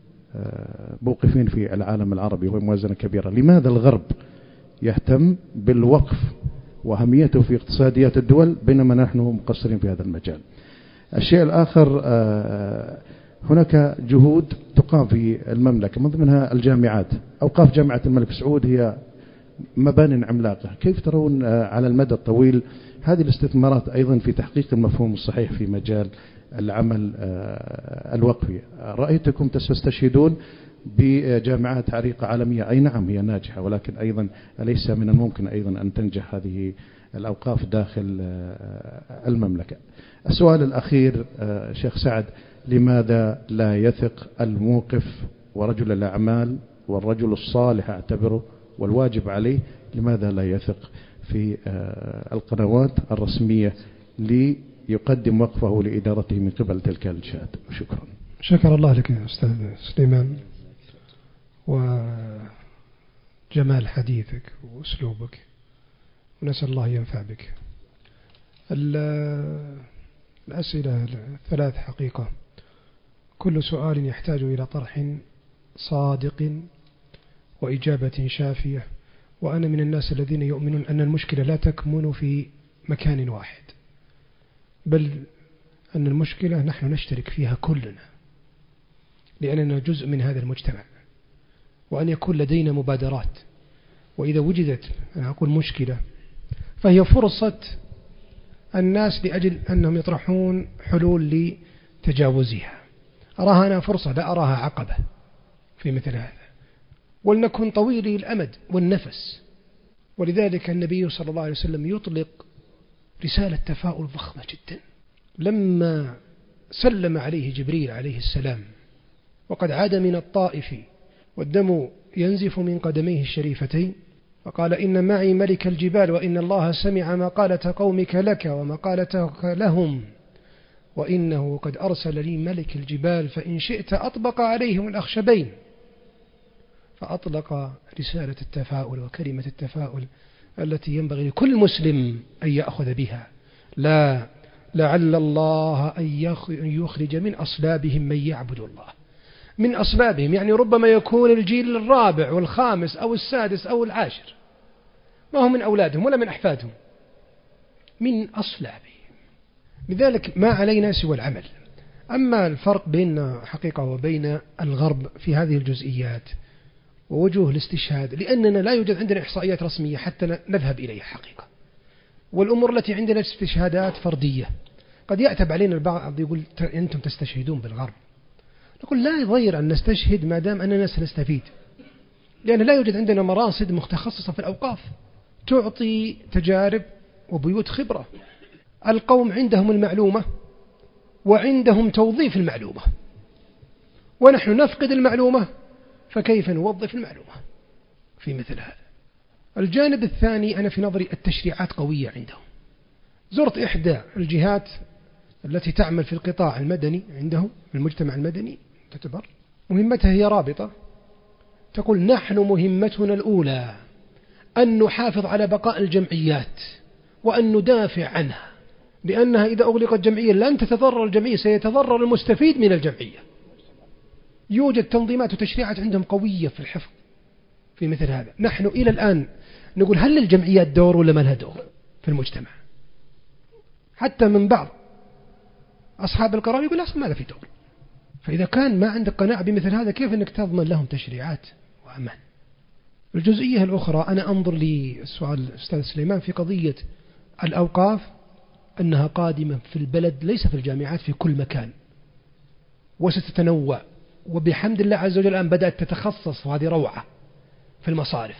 موقفين في العالم العربي، وهي موازنة كبيرة. لماذا الغرب يهتم بالوقف وأهميته في اقتصاديات الدول بينما نحن مقصرين في هذا المجال؟ الشيء الآخر، هناك جهود تقام في المملكة من ضمنها الجامعات. أوقاف جامعة الملك سعود هي مبان عملاقة، كيف ترون على المدى الطويل هذه الاستثمارات أيضا في تحقيق المفهوم الصحيح في مجال العمل الوقفي؟ رأيتكم تستشهدون بجامعات عريقة عالمية، أي نعم هي ناجحة، ولكن أيضا أليس من الممكن أيضا أن تنجح هذه الأوقاف داخل المملكة؟ السؤال الأخير شيخ سعد، لماذا لا يثق الموقف ورجل الأعمال والرجل الصالح أعتبره والواجب عليه، لماذا لا يثق في القنوات الرسمية ليقدم وقفه لإدارته من قبل تلك الجهات؟ شكرا. شكر الله لك يا أستاذ سليمان، وجمال حديثك وأسلوبك، ونسأل الله ينفع بك. الأسئلة الثلاث حقيقة كل سؤال يحتاج إلى طرح صادق وإجابة شافية، وأنا من الناس الذين يؤمنون أن المشكلة لا تكمن في مكان واحد، بل أن المشكلة نحن نشترك فيها كلنا لأننا جزء من هذا المجتمع، وأن يكون لدينا مبادرات، وإذا وجدت أنا أقول مشكلة فهي فرصة الناس لأجل أنهم يطرحون حلول لتجاوزها. أراها أنا فرصة لا أراها عقبة في مثل هذا، ولنكن طويلي الأمد والنفس. ولذلك النبي صلى الله عليه وسلم يطلق رسالة تفاؤل ضخمة جدا لما سلم عليه جبريل عليه السلام وقد عاد من الطائف والدم ينزف من قدميه الشريفتين، فقال إن معي ملك الجبال، وإن الله سمع مقالة قومك لك ومقالتك لهم، وإنه قد أرسل لي ملك الجبال فإن شئت أطبق عليهم الأخشبين. فأطلق رسالة التفاؤل وكلمة التفاؤل التي ينبغي لكل مسلم أن يأخذ بها. لا لعل الله أن يخرج من أصلابهم من يعبد الله، من أصلابهم يعني ربما يكون الجيل الرابع والخامس أو السادس أو العاشر، ما هو من أولادهم ولا من أحفادهم، من أصلابهم. لذلك ما علينا سوى العمل. أما الفرق بيننا حقيقة وبين الغرب في هذه الجزئيات ووجوه الاستشهاد، لأننا لا يوجد عندنا إحصائيات رسمية حتى نذهب إليها حقيقة، والأمور التي عندنا استشهادات فردية. قد يعتب علينا البعض يقول أنتم تستشهدون بالغرب، نقول لا يضير أن نستشهد ما دام أننا سنستفيد، لأن لا يوجد عندنا مراصد متخصصة في الأوقاف تعطي تجارب وبيوت خبرة. القوم عندهم المعلومة وعندهم توظيف المعلومة، ونحن نفقد المعلومة، فكيف نوظف المعلومة في مثل هذا؟ الجانب الثاني أنا في نظري التشريعات قوية عندهم. زرت إحدى الجهات التي تعمل في القطاع المدني عندهم، المجتمع المدني تعتبر مهمتها هي رابطة، تقول نحن مهمتنا الأولى أن نحافظ على بقاء الجمعيات وأن ندافع عنها، لأنها إذا أغلقت جمعية لن تتضرر الجمعية، سيتضرر المستفيد من الجمعية. يوجد تنظيمات وتشريعات عندهم قوية في الحفظ في مثل هذا. نحن إلى الآن نقول هل للجمعيات دور ولا ما لها دور في المجتمع؟ حتى من بعض أصحاب القرار يقول أصلا ما له في دور. فإذا كان ما عندك قناعة بمثل هذا كيف أنك تضمن لهم تشريعات وأمان؟ الجزئية الأخرى أنا أنظر للسؤال الأستاذ سليمان في قضية الأوقاف أنها قادمة في البلد ليس في الجامعات، في كل مكان وستتنوع، وبحمد الله عز وجل الآن بدأت تتخصص، وهذه روعة في المصارف.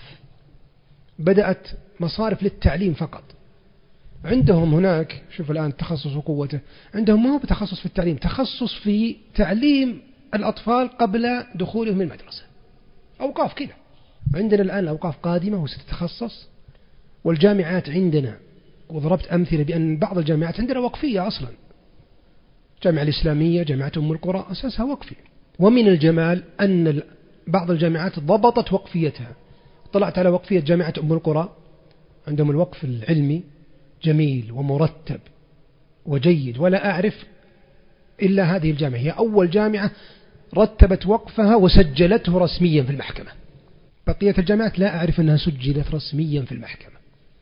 بدأت مصارف للتعليم فقط. عندهم هناك شوف الآن التخصص وقوته، عندهم ما هو بتخصص في التعليم، تخصص في تعليم الأطفال قبل دخولهم المدرسة. أوقاف كذا. عندنا الآن الأوقاف قادمة وستتخصص، والجامعات عندنا، وضربت أمثلة بأن بعض الجامعات عندنا وقفية أصلا، جامعة الإسلامية، جامعة أم القرى أساسها وقفي. ومن الجمال أن بعض الجامعات ضبطت وقفيتها. طلعت على وقفية جامعة أم القرى، عندهم الوقف العلمي جميل ومرتب وجيد، ولا أعرف إلا هذه الجامعة هي أول جامعة رتبت وقفها وسجلته رسميا في المحكمة. بقية الجامعات لا أعرف أنها سجلت رسميا في المحكمة.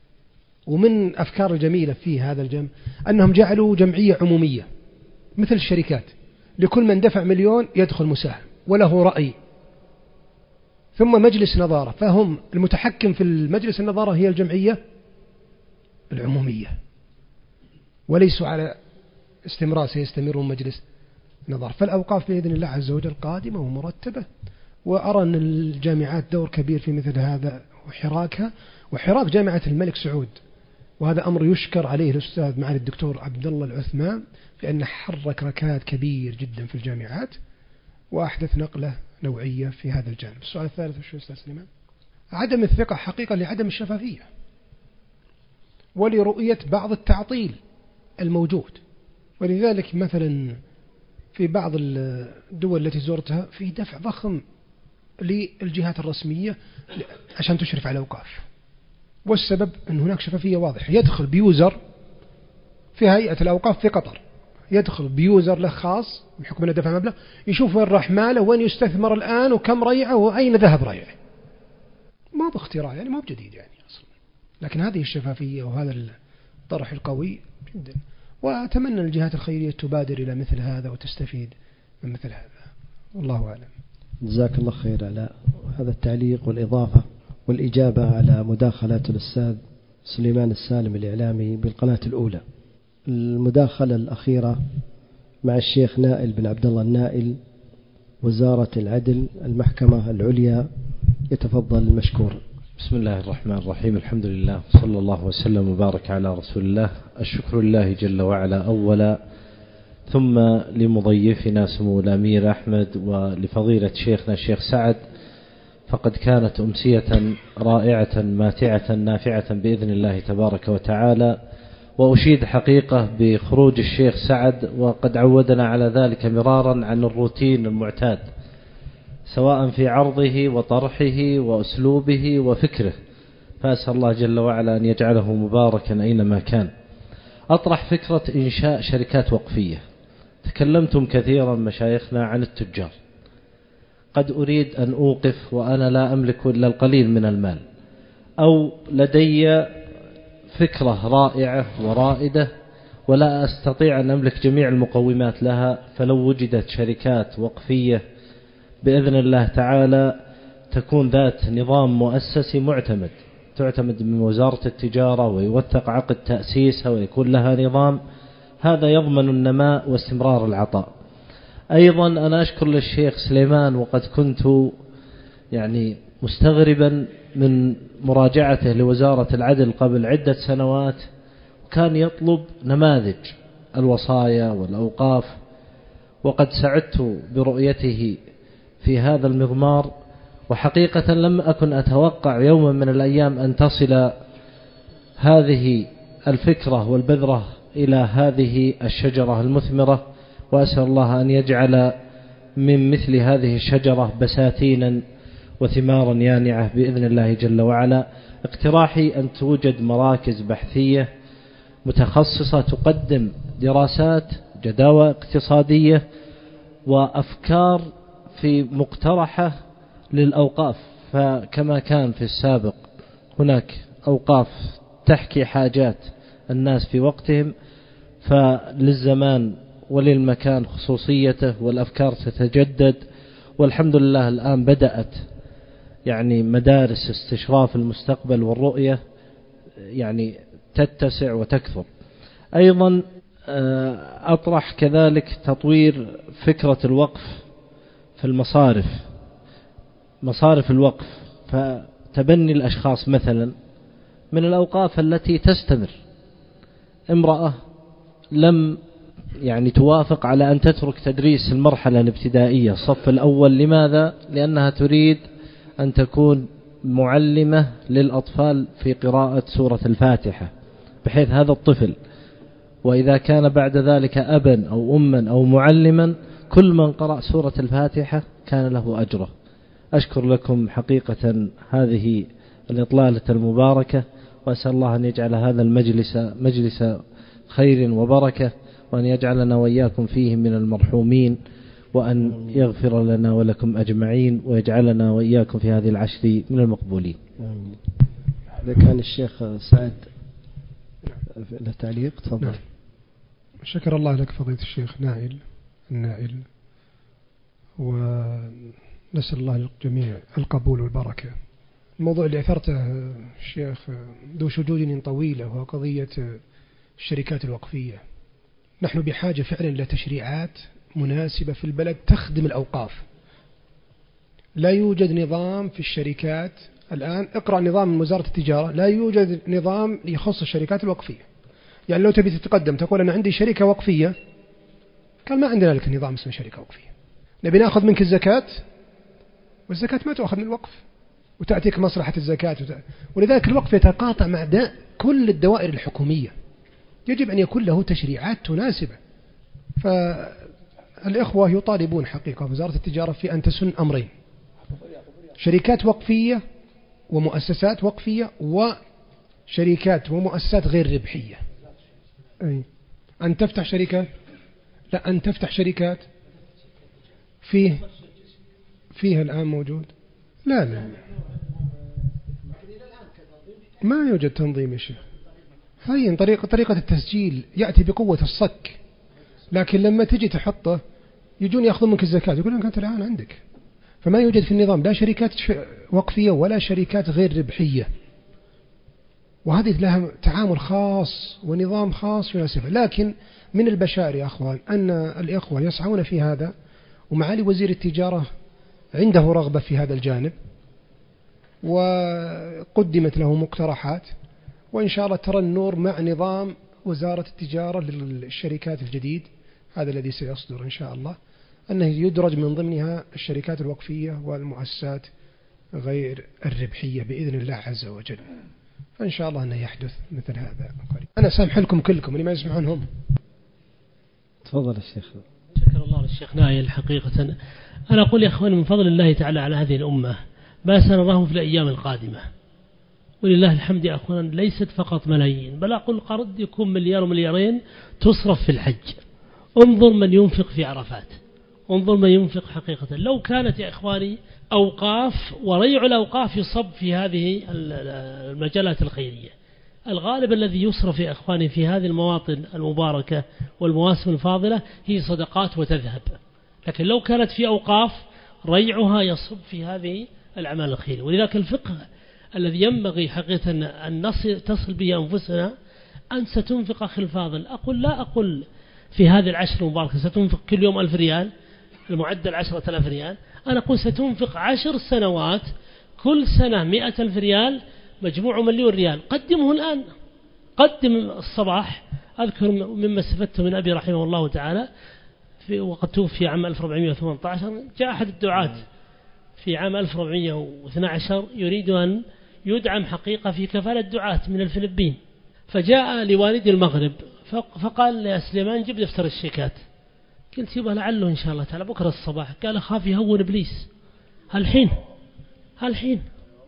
ومن أفكار الجميلة في هذا الجمع أنهم جعلوا جمعية عمومية مثل الشركات، لكل من دفع مليون يدخل مساهم وله رأي، ثم مجلس نظارة، فهم المتحكم في المجلس النظارة هي الجمعية العمومية، وليسوا على استمرار سيستمرون مجلس نظارة. فالأوقاف بإذن الله عز وجل قادمة ومرتبة، وأرى أن الجامعات دور كبير في مثل هذا وحراكها، وحراك جامعة الملك سعود، وهذا أمر يشكر عليه الأستاذ معالي الدكتور عبد الله العثمان، لأنه حرك ركات كبير جدا في الجامعات وأحدث نقلة نوعية في هذا الجانب. السؤال الثالث وشو أستاذ سليمان؟ عدم الثقة حقيقة لعدم الشفافية ولرؤية بعض التعطيل الموجود، ولذلك مثلا في بعض الدول التي زرتها في دفع ضخم للجهات الرسمية عشان تشرف على الأوقاف، والسبب أن هناك شفافية واضحة. يدخل بيوزر في هيئة الأوقاف في قطر، يدخل بيوزر له خاص بحكم أنه دفع مبلغ، يشوف وين راح ماله وين يستثمر الآن وكم ريعه وأين ذهب ريعه. ما باختراع يعني، ما بجديد يعني أصلا، لكن هذه الشفافية وهذا الطرح القوي جدا، وأتمنى الجهات الخيرية تبادر إلى مثل هذا وتستفيد من مثل هذا، والله أعلم. جزاك الله خير على هذا التعليق والإضافة والإجابة على مداخلات الأستاذ سليمان السالم الإعلامي بالقناة الأولى. المداخلة الأخيرة مع الشيخ نائل بن عبد الله النائل، وزارة العدل المحكمة العليا، يتفضل المشكور. بسم الله الرحمن الرحيم، الحمد لله صلى الله وسلم وبارك على رسول الله. الشكر لله جل وعلا أولا، ثم لمضيفنا سمو الأمير أحمد ولفضيلة شيخنا الشيخ سعد، فقد كانت أمسية رائعة ماتعة نافعة بإذن الله تبارك وتعالى. وأشيد حقيقة بخروج الشيخ سعد، وقد عودنا على ذلك مرارا، عن الروتين المعتاد سواء في عرضه وطرحه وأسلوبه وفكره، فأسأل الله جل وعلا أن يجعله مباركا أينما كان. أطرح فكرة إنشاء شركات وقفية. تكلمتم كثيرا مشايخنا عن التجار، قد أريد أن أوقف وأنا لا أملك إلا القليل من المال، أو لدي فكرة رائعة ورائدة ولا أستطيع أن أملك جميع المقومات لها، فلو وجدت شركات وقفية بإذن الله تعالى تكون ذات نظام مؤسسي معتمد، تعتمد من وزارة التجارة ويوثق عقد تأسيسها ويكون لها نظام، هذا يضمن النماء واستمرار العطاء. أيضا أنا أشكر للشيخ سليمان، وقد كنت يعني مستغربا من مراجعته لوزارة العدل قبل عدة سنوات، كان يطلب نماذج الوصايا والأوقاف، وقد سعدت برؤيته في هذا المضمار، وحقيقة لم أكن أتوقع يوما من الأيام أن تصل هذه الفكرة والبذرة إلى هذه الشجرة المثمرة. وأسأل الله أن يجعل من مثل هذه الشجرة بساتينا وثمارا يانعة بإذن الله جل وعلا. اقتراحي أن توجد مراكز بحثية متخصصة تقدم دراسات، جداوى اقتصادية وأفكار في مقترحة للأوقاف، فكما كان في السابق هناك أوقاف تحكي حاجات الناس في وقتهم، فللزمان وللمكان خصوصيته والأفكار تتجدد. والحمد لله الآن بدأت يعني مدارس استشراف المستقبل والرؤية يعني تتسع وتكثر. أيضا أطرح كذلك تطوير فكرة الوقف في المصارف، مصارف الوقف، فتبني الأشخاص مثلا من الأوقاف التي تستمر. امرأة لم يعني توافق على أن تترك تدريس المرحلة الابتدائية الصف الأول، لماذا؟ لأنها تريد أن تكون معلمة للأطفال في قراءة سورة الفاتحة، بحيث هذا الطفل وإذا كان بعد ذلك أبا أو أما أو معلما، كل من قرأ سورة الفاتحة كان له أجره. أشكر لكم حقيقة هذه الإطلالة المباركة، وأسأل الله أن يجعل هذا المجلس مجلس خير وبركة، وأن يجعلنا وإياكم فيه من المرحومين، وأن يغفر لنا ولكم أجمعين، ويجعلنا وإياكم في هذه العشر من المقبولين. إذا كان الشيخ سعد له تعليق تفضل. نعم. شكر الله لك فضيلة الشيخ نائل النائل، ونسأل الله للجميع القبول والبركة. الموضوع اللي أثرته الشيخ ذو شجون طويلة، وهو قضية الشركات الوقفية. نحن بحاجة فعلا إلى تشريعات مناسبة في البلد تخدم الأوقاف. لا يوجد نظام في الشركات الآن، اقرأ نظام من وزارة التجارة، لا يوجد نظام يخص الشركات الوقفية. يعني لو تبي تتقدم تقول أنا عندي شركة وقفية، قال ما عندنا لك نظام اسمه شركة وقفية، نبي نأخذ منك الزكاة، والزكاة ما تأخذ من الوقف، وتأتيك مصلحة الزكاة وت... ولذلك الوقف يتقاطع مع دا كل الدوائر الحكومية. يجب أن يكون له تشريعات تناسبة. فالإخوة يطالبون حقيقة وزارة التجارة في أن تسن أمرين: شركات وقفية ومؤسسات وقفية، وشركات ومؤسسات غير ربحية. أي. أن تفتح شركات، لا أن تفتح شركات فيه فيها الآن موجود. لا لا ما يوجد تنظيم يا شيخ. هي طريقة طريقة التسجيل يأتي بقوة الصك، لكن لما تجي تحطه يجون يأخذون منك الزكاة، يقول لك أنت الآن عندك. فما يوجد في النظام لا شركات وقفية ولا شركات غير ربحية، وهذه لها تعامل خاص ونظام خاص يناسبها. لكن من البشائر يا أخوان أن الإخوة يسعون في هذا، ومعالي وزير التجارة عنده رغبة في هذا الجانب، وقدمت له مقترحات، وإن شاء الله ترى النور مع نظام وزارة التجارة للشركات الجديد هذا الذي سيصدر إن شاء الله، أنه يدرج من ضمنها الشركات الوقفية والمؤسسات غير الربحية بإذن الله عز وجل. فإن شاء الله أنه يحدث مثل هذا قريب. أنا سامح لكم كلكم اللي ما يسمعون هم. تفضل الشيخ. شكر الله للشيخ نايل. حقيقة أنا أقول يا أخوان من فضل الله تعالى على هذه الأمة ما سنراه في الأيام القادمة، ولله الحمد يا أخوان، ليست فقط ملايين، بل أقول قد يكون مليار ومليارين تصرف في الحج. انظر من ينفق في عرفات، انظر من ينفق حقيقة. لو كانت يا إخواني أوقاف وريع الأوقاف يصب في هذه المجالات الخيرية، الغالب الذي يصرف يا إخواني في هذه المواطن المباركة والمواسم الفاضلة هي صدقات وتذهب. لكن لو كانت في أوقاف ريعها يصب في هذه الأعمال الخيرية. ولذلك الفقه الذي ينبغي حقيقة أن نصل تصل به أنفسنا أن ستنفق أخي الفاضل. أقول لا أقول في هذه العشر المباركة ستنفق كل يوم ألف ريال، المعدل عشرة آلاف ريال، أنا أقول ستنفق عشر سنوات كل سنة مئة ألف ريال، مجموع مليون ريال. قدمه الآن، قدم الصباح. أذكر مما استفدت من أبي رحمه الله تعالى في وقد توفي عام ألف وأربعمائة وثمانية عشر، جاء أحد الدعاة في عام ألف وأربعمائة واثني عشر يريد أن يدعم حقيقة في كفالة دعاة من الفلبين، فجاء لوالد المغرب فقال يا سليمان جيب دفتر الشيكات. قلت يبقى لعله إن شاء الله تعالى بكرة الصباح. قال أخاف يهون إبليس. هالحين هالحين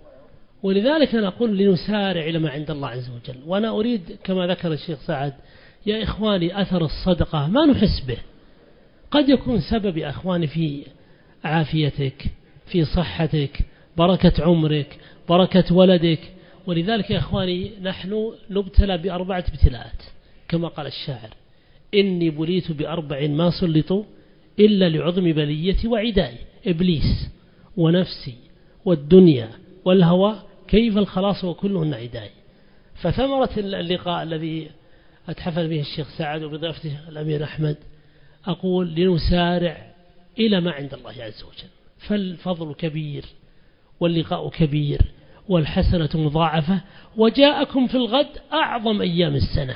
ولذلك أنا أقول لنسارع إلى ما عند الله عز وجل. وأنا أريد كما ذكر الشيخ سعد يا إخواني أثر الصدقة ما نحس به، قد يكون سبب يا إخواني في عافيتك، في صحتك، بركة عمرك، بركة ولدك. ولذلك يا إخواني نحن نبتلى بأربعة ابتلاءات كما قال الشاعر: إني بليت بأربع ما سلطوا إلا لعظم بليتي وعدائي، إبليس ونفسي والدنيا والهوى، كيف الخلاص وكلهن عدائي. فثمرة اللقاء الذي أتحفل به الشيخ سعد وبضيافته الأمير أحمد، أقول لنسارع إلى ما عند الله عز وجل، فالفضل كبير واللقاء كبير والحسنة مضاعفة، وجاءكم في الغد أعظم أيام السنة.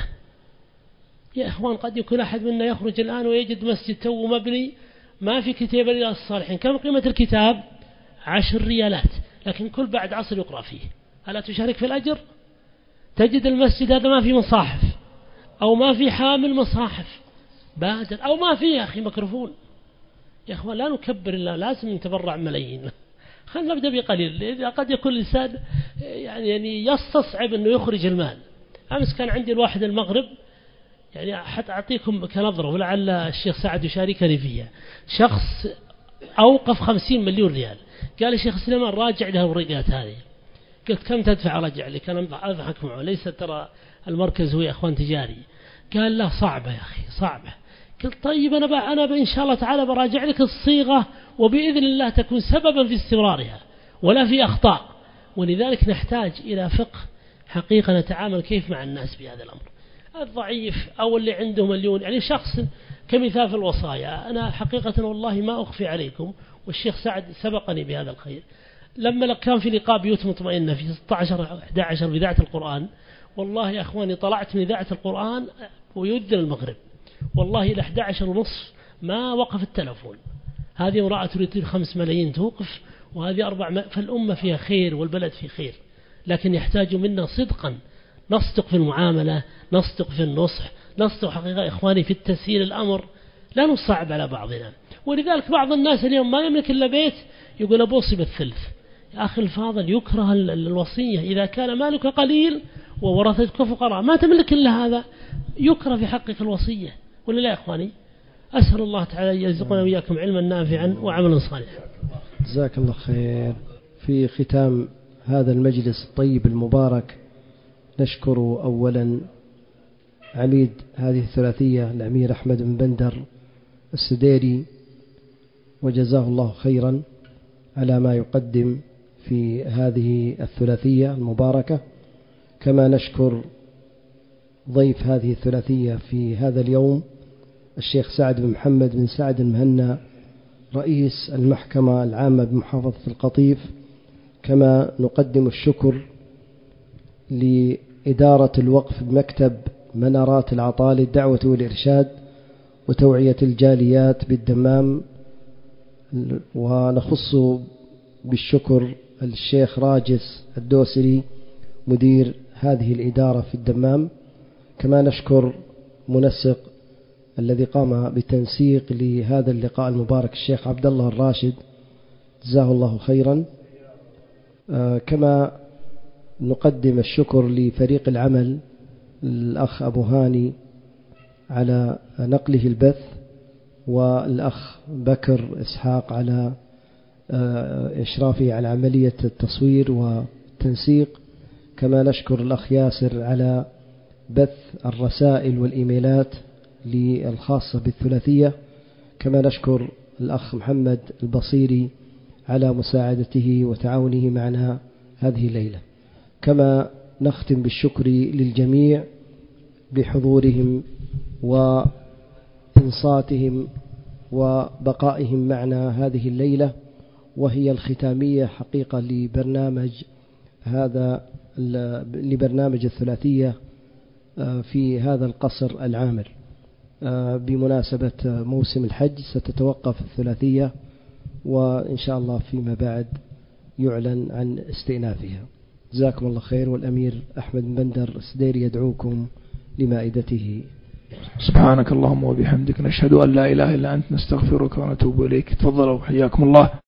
يا إخوان قد يكون أحد منا يخرج الآن ويجد مسجد تو مبني ما في كتاب رياض الصالحين، كم قيمة الكتاب؟ عشر ريالات، لكن كل بعد عصر يقرأ فيه. ألا تشارك في الأجر؟ تجد المسجد هذا ما في مصاحف أو ما في حامل مصاحف بادر، أو ما في يا أخي ميكروفون. يا إخوان لا نكبر الله، لازم نتبرع ملايين، خلينا نبدأ بقليل. قد يكون الإنسان يعني يعني يستصعب أنه يخرج المال. أمس كان عندي الواحد المغرب، يعني حتى أعطيكم كنظرة ولعل الشيخ سعد يشاركني فيها. شخص أوقف خمسين مليون ريال، قال لي شيخ سليمان راجع لها الورقات هذه. قلت كم تدفع؟ رجع لي، كان أضحك معه، ليس ترى المركز هو يا أخوان تجاري. قال لا صعبة يا أخي صعبة. قلت طيب أنا بقى أنا بقى إن شاء الله تعالى براجع لك الصيغة وبإذن الله تكون سببا في استمرارها ولا في أخطاء. ولذلك نحتاج إلى فقه حقيقة نتعامل كيف مع الناس بهذا الأمر. الضعيف أو اللي عنده مليون، يعني شخص كمثال في الوصايا، أنا حقيقة والله ما أخفي عليكم والشيخ سعد سبقني بهذا الخير، لما كان في لقاء بيوت مطمئنة في ستة عشر أحد عشر بإذاعة القرآن، والله يا أخواني طلعت من إذاعة القرآن ويؤذن المغرب، والله إلى أحد عشر ونصف ما وقف التلفون. هذه امرأة تريد خمس ملايين توقف، وهذه أربع م... فالأمة فيها خير والبلد فيه خير، لكن يحتاج منا صدقا نصدق في المعاملة، نصدق في النصح، نصدق حقيقة إخواني في التسهيل الأمر، لا نصعب على بعضنا. ولذلك بعض الناس اليوم ما يملك إلا بيت يقول أبوصي بالثلث. يا أخي الفاضل يكره الوصية إذا كان مالك قليل وورثتك فقراء، ما تملك إلا هذا، يكره في حقك الوصية. ولا لا يا إخواني؟ أسأل الله تعالى أن يرزقنا وإياكم علما نافعا وعملا صالحا. جزاك الله خير. في ختام هذا المجلس الطيب المبارك نشكر أولا عميد هذه الثلاثية الأمير أحمد بن بندر السديري، وجزاه الله خيرا على ما يقدم في هذه الثلاثية المباركة. كما نشكر ضيف هذه الثلاثية في هذا اليوم الشيخ سعد بن محمد بن سعد المهنا رئيس المحكمة العامة بمحافظة القطيف. كما نقدم الشكر لإدارة الوقف بمكتب منارات العطاء للدعوة والإرشاد وتوعية الجاليات بالدمام، ونخص بالشكر الشيخ راجس الدوسري مدير هذه الإدارة في الدمام. كما نشكر منسق الذي قام بتنسيق لهذا اللقاء المبارك الشيخ عبد الله الراشد جزاه الله خيرا. آه كما نقدم الشكر لفريق العمل الأخ أبو هاني على نقله البث، والأخ بكر إسحاق على آه إشرافه على عملية التصوير والتنسيق. كما نشكر الأخ ياسر على بث الرسائل والإيميلات للخاصة بالثلاثية. كما نشكر الأخ محمد البصيري على مساعدته وتعاونه معنا هذه الليلة. كما نختم بالشكر للجميع بحضورهم وإنصاتهم وبقائهم معنا هذه الليلة، وهي الختامية حقيقة لبرنامج هذا لبرنامج الثلاثية في هذا القصر العامر. بمناسبة موسم الحج ستتوقف الثلاثية، وإن شاء الله فيما بعد يعلن عن استئنافها. جزاكم الله خير. والأمير أحمد بن بندر السديري يدعوكم لمائدته. سبحانك اللهم وبحمدك نشهد أن لا إله إلا أنت نستغفرك ونتوب إليك. تفضلوا حياكم الله.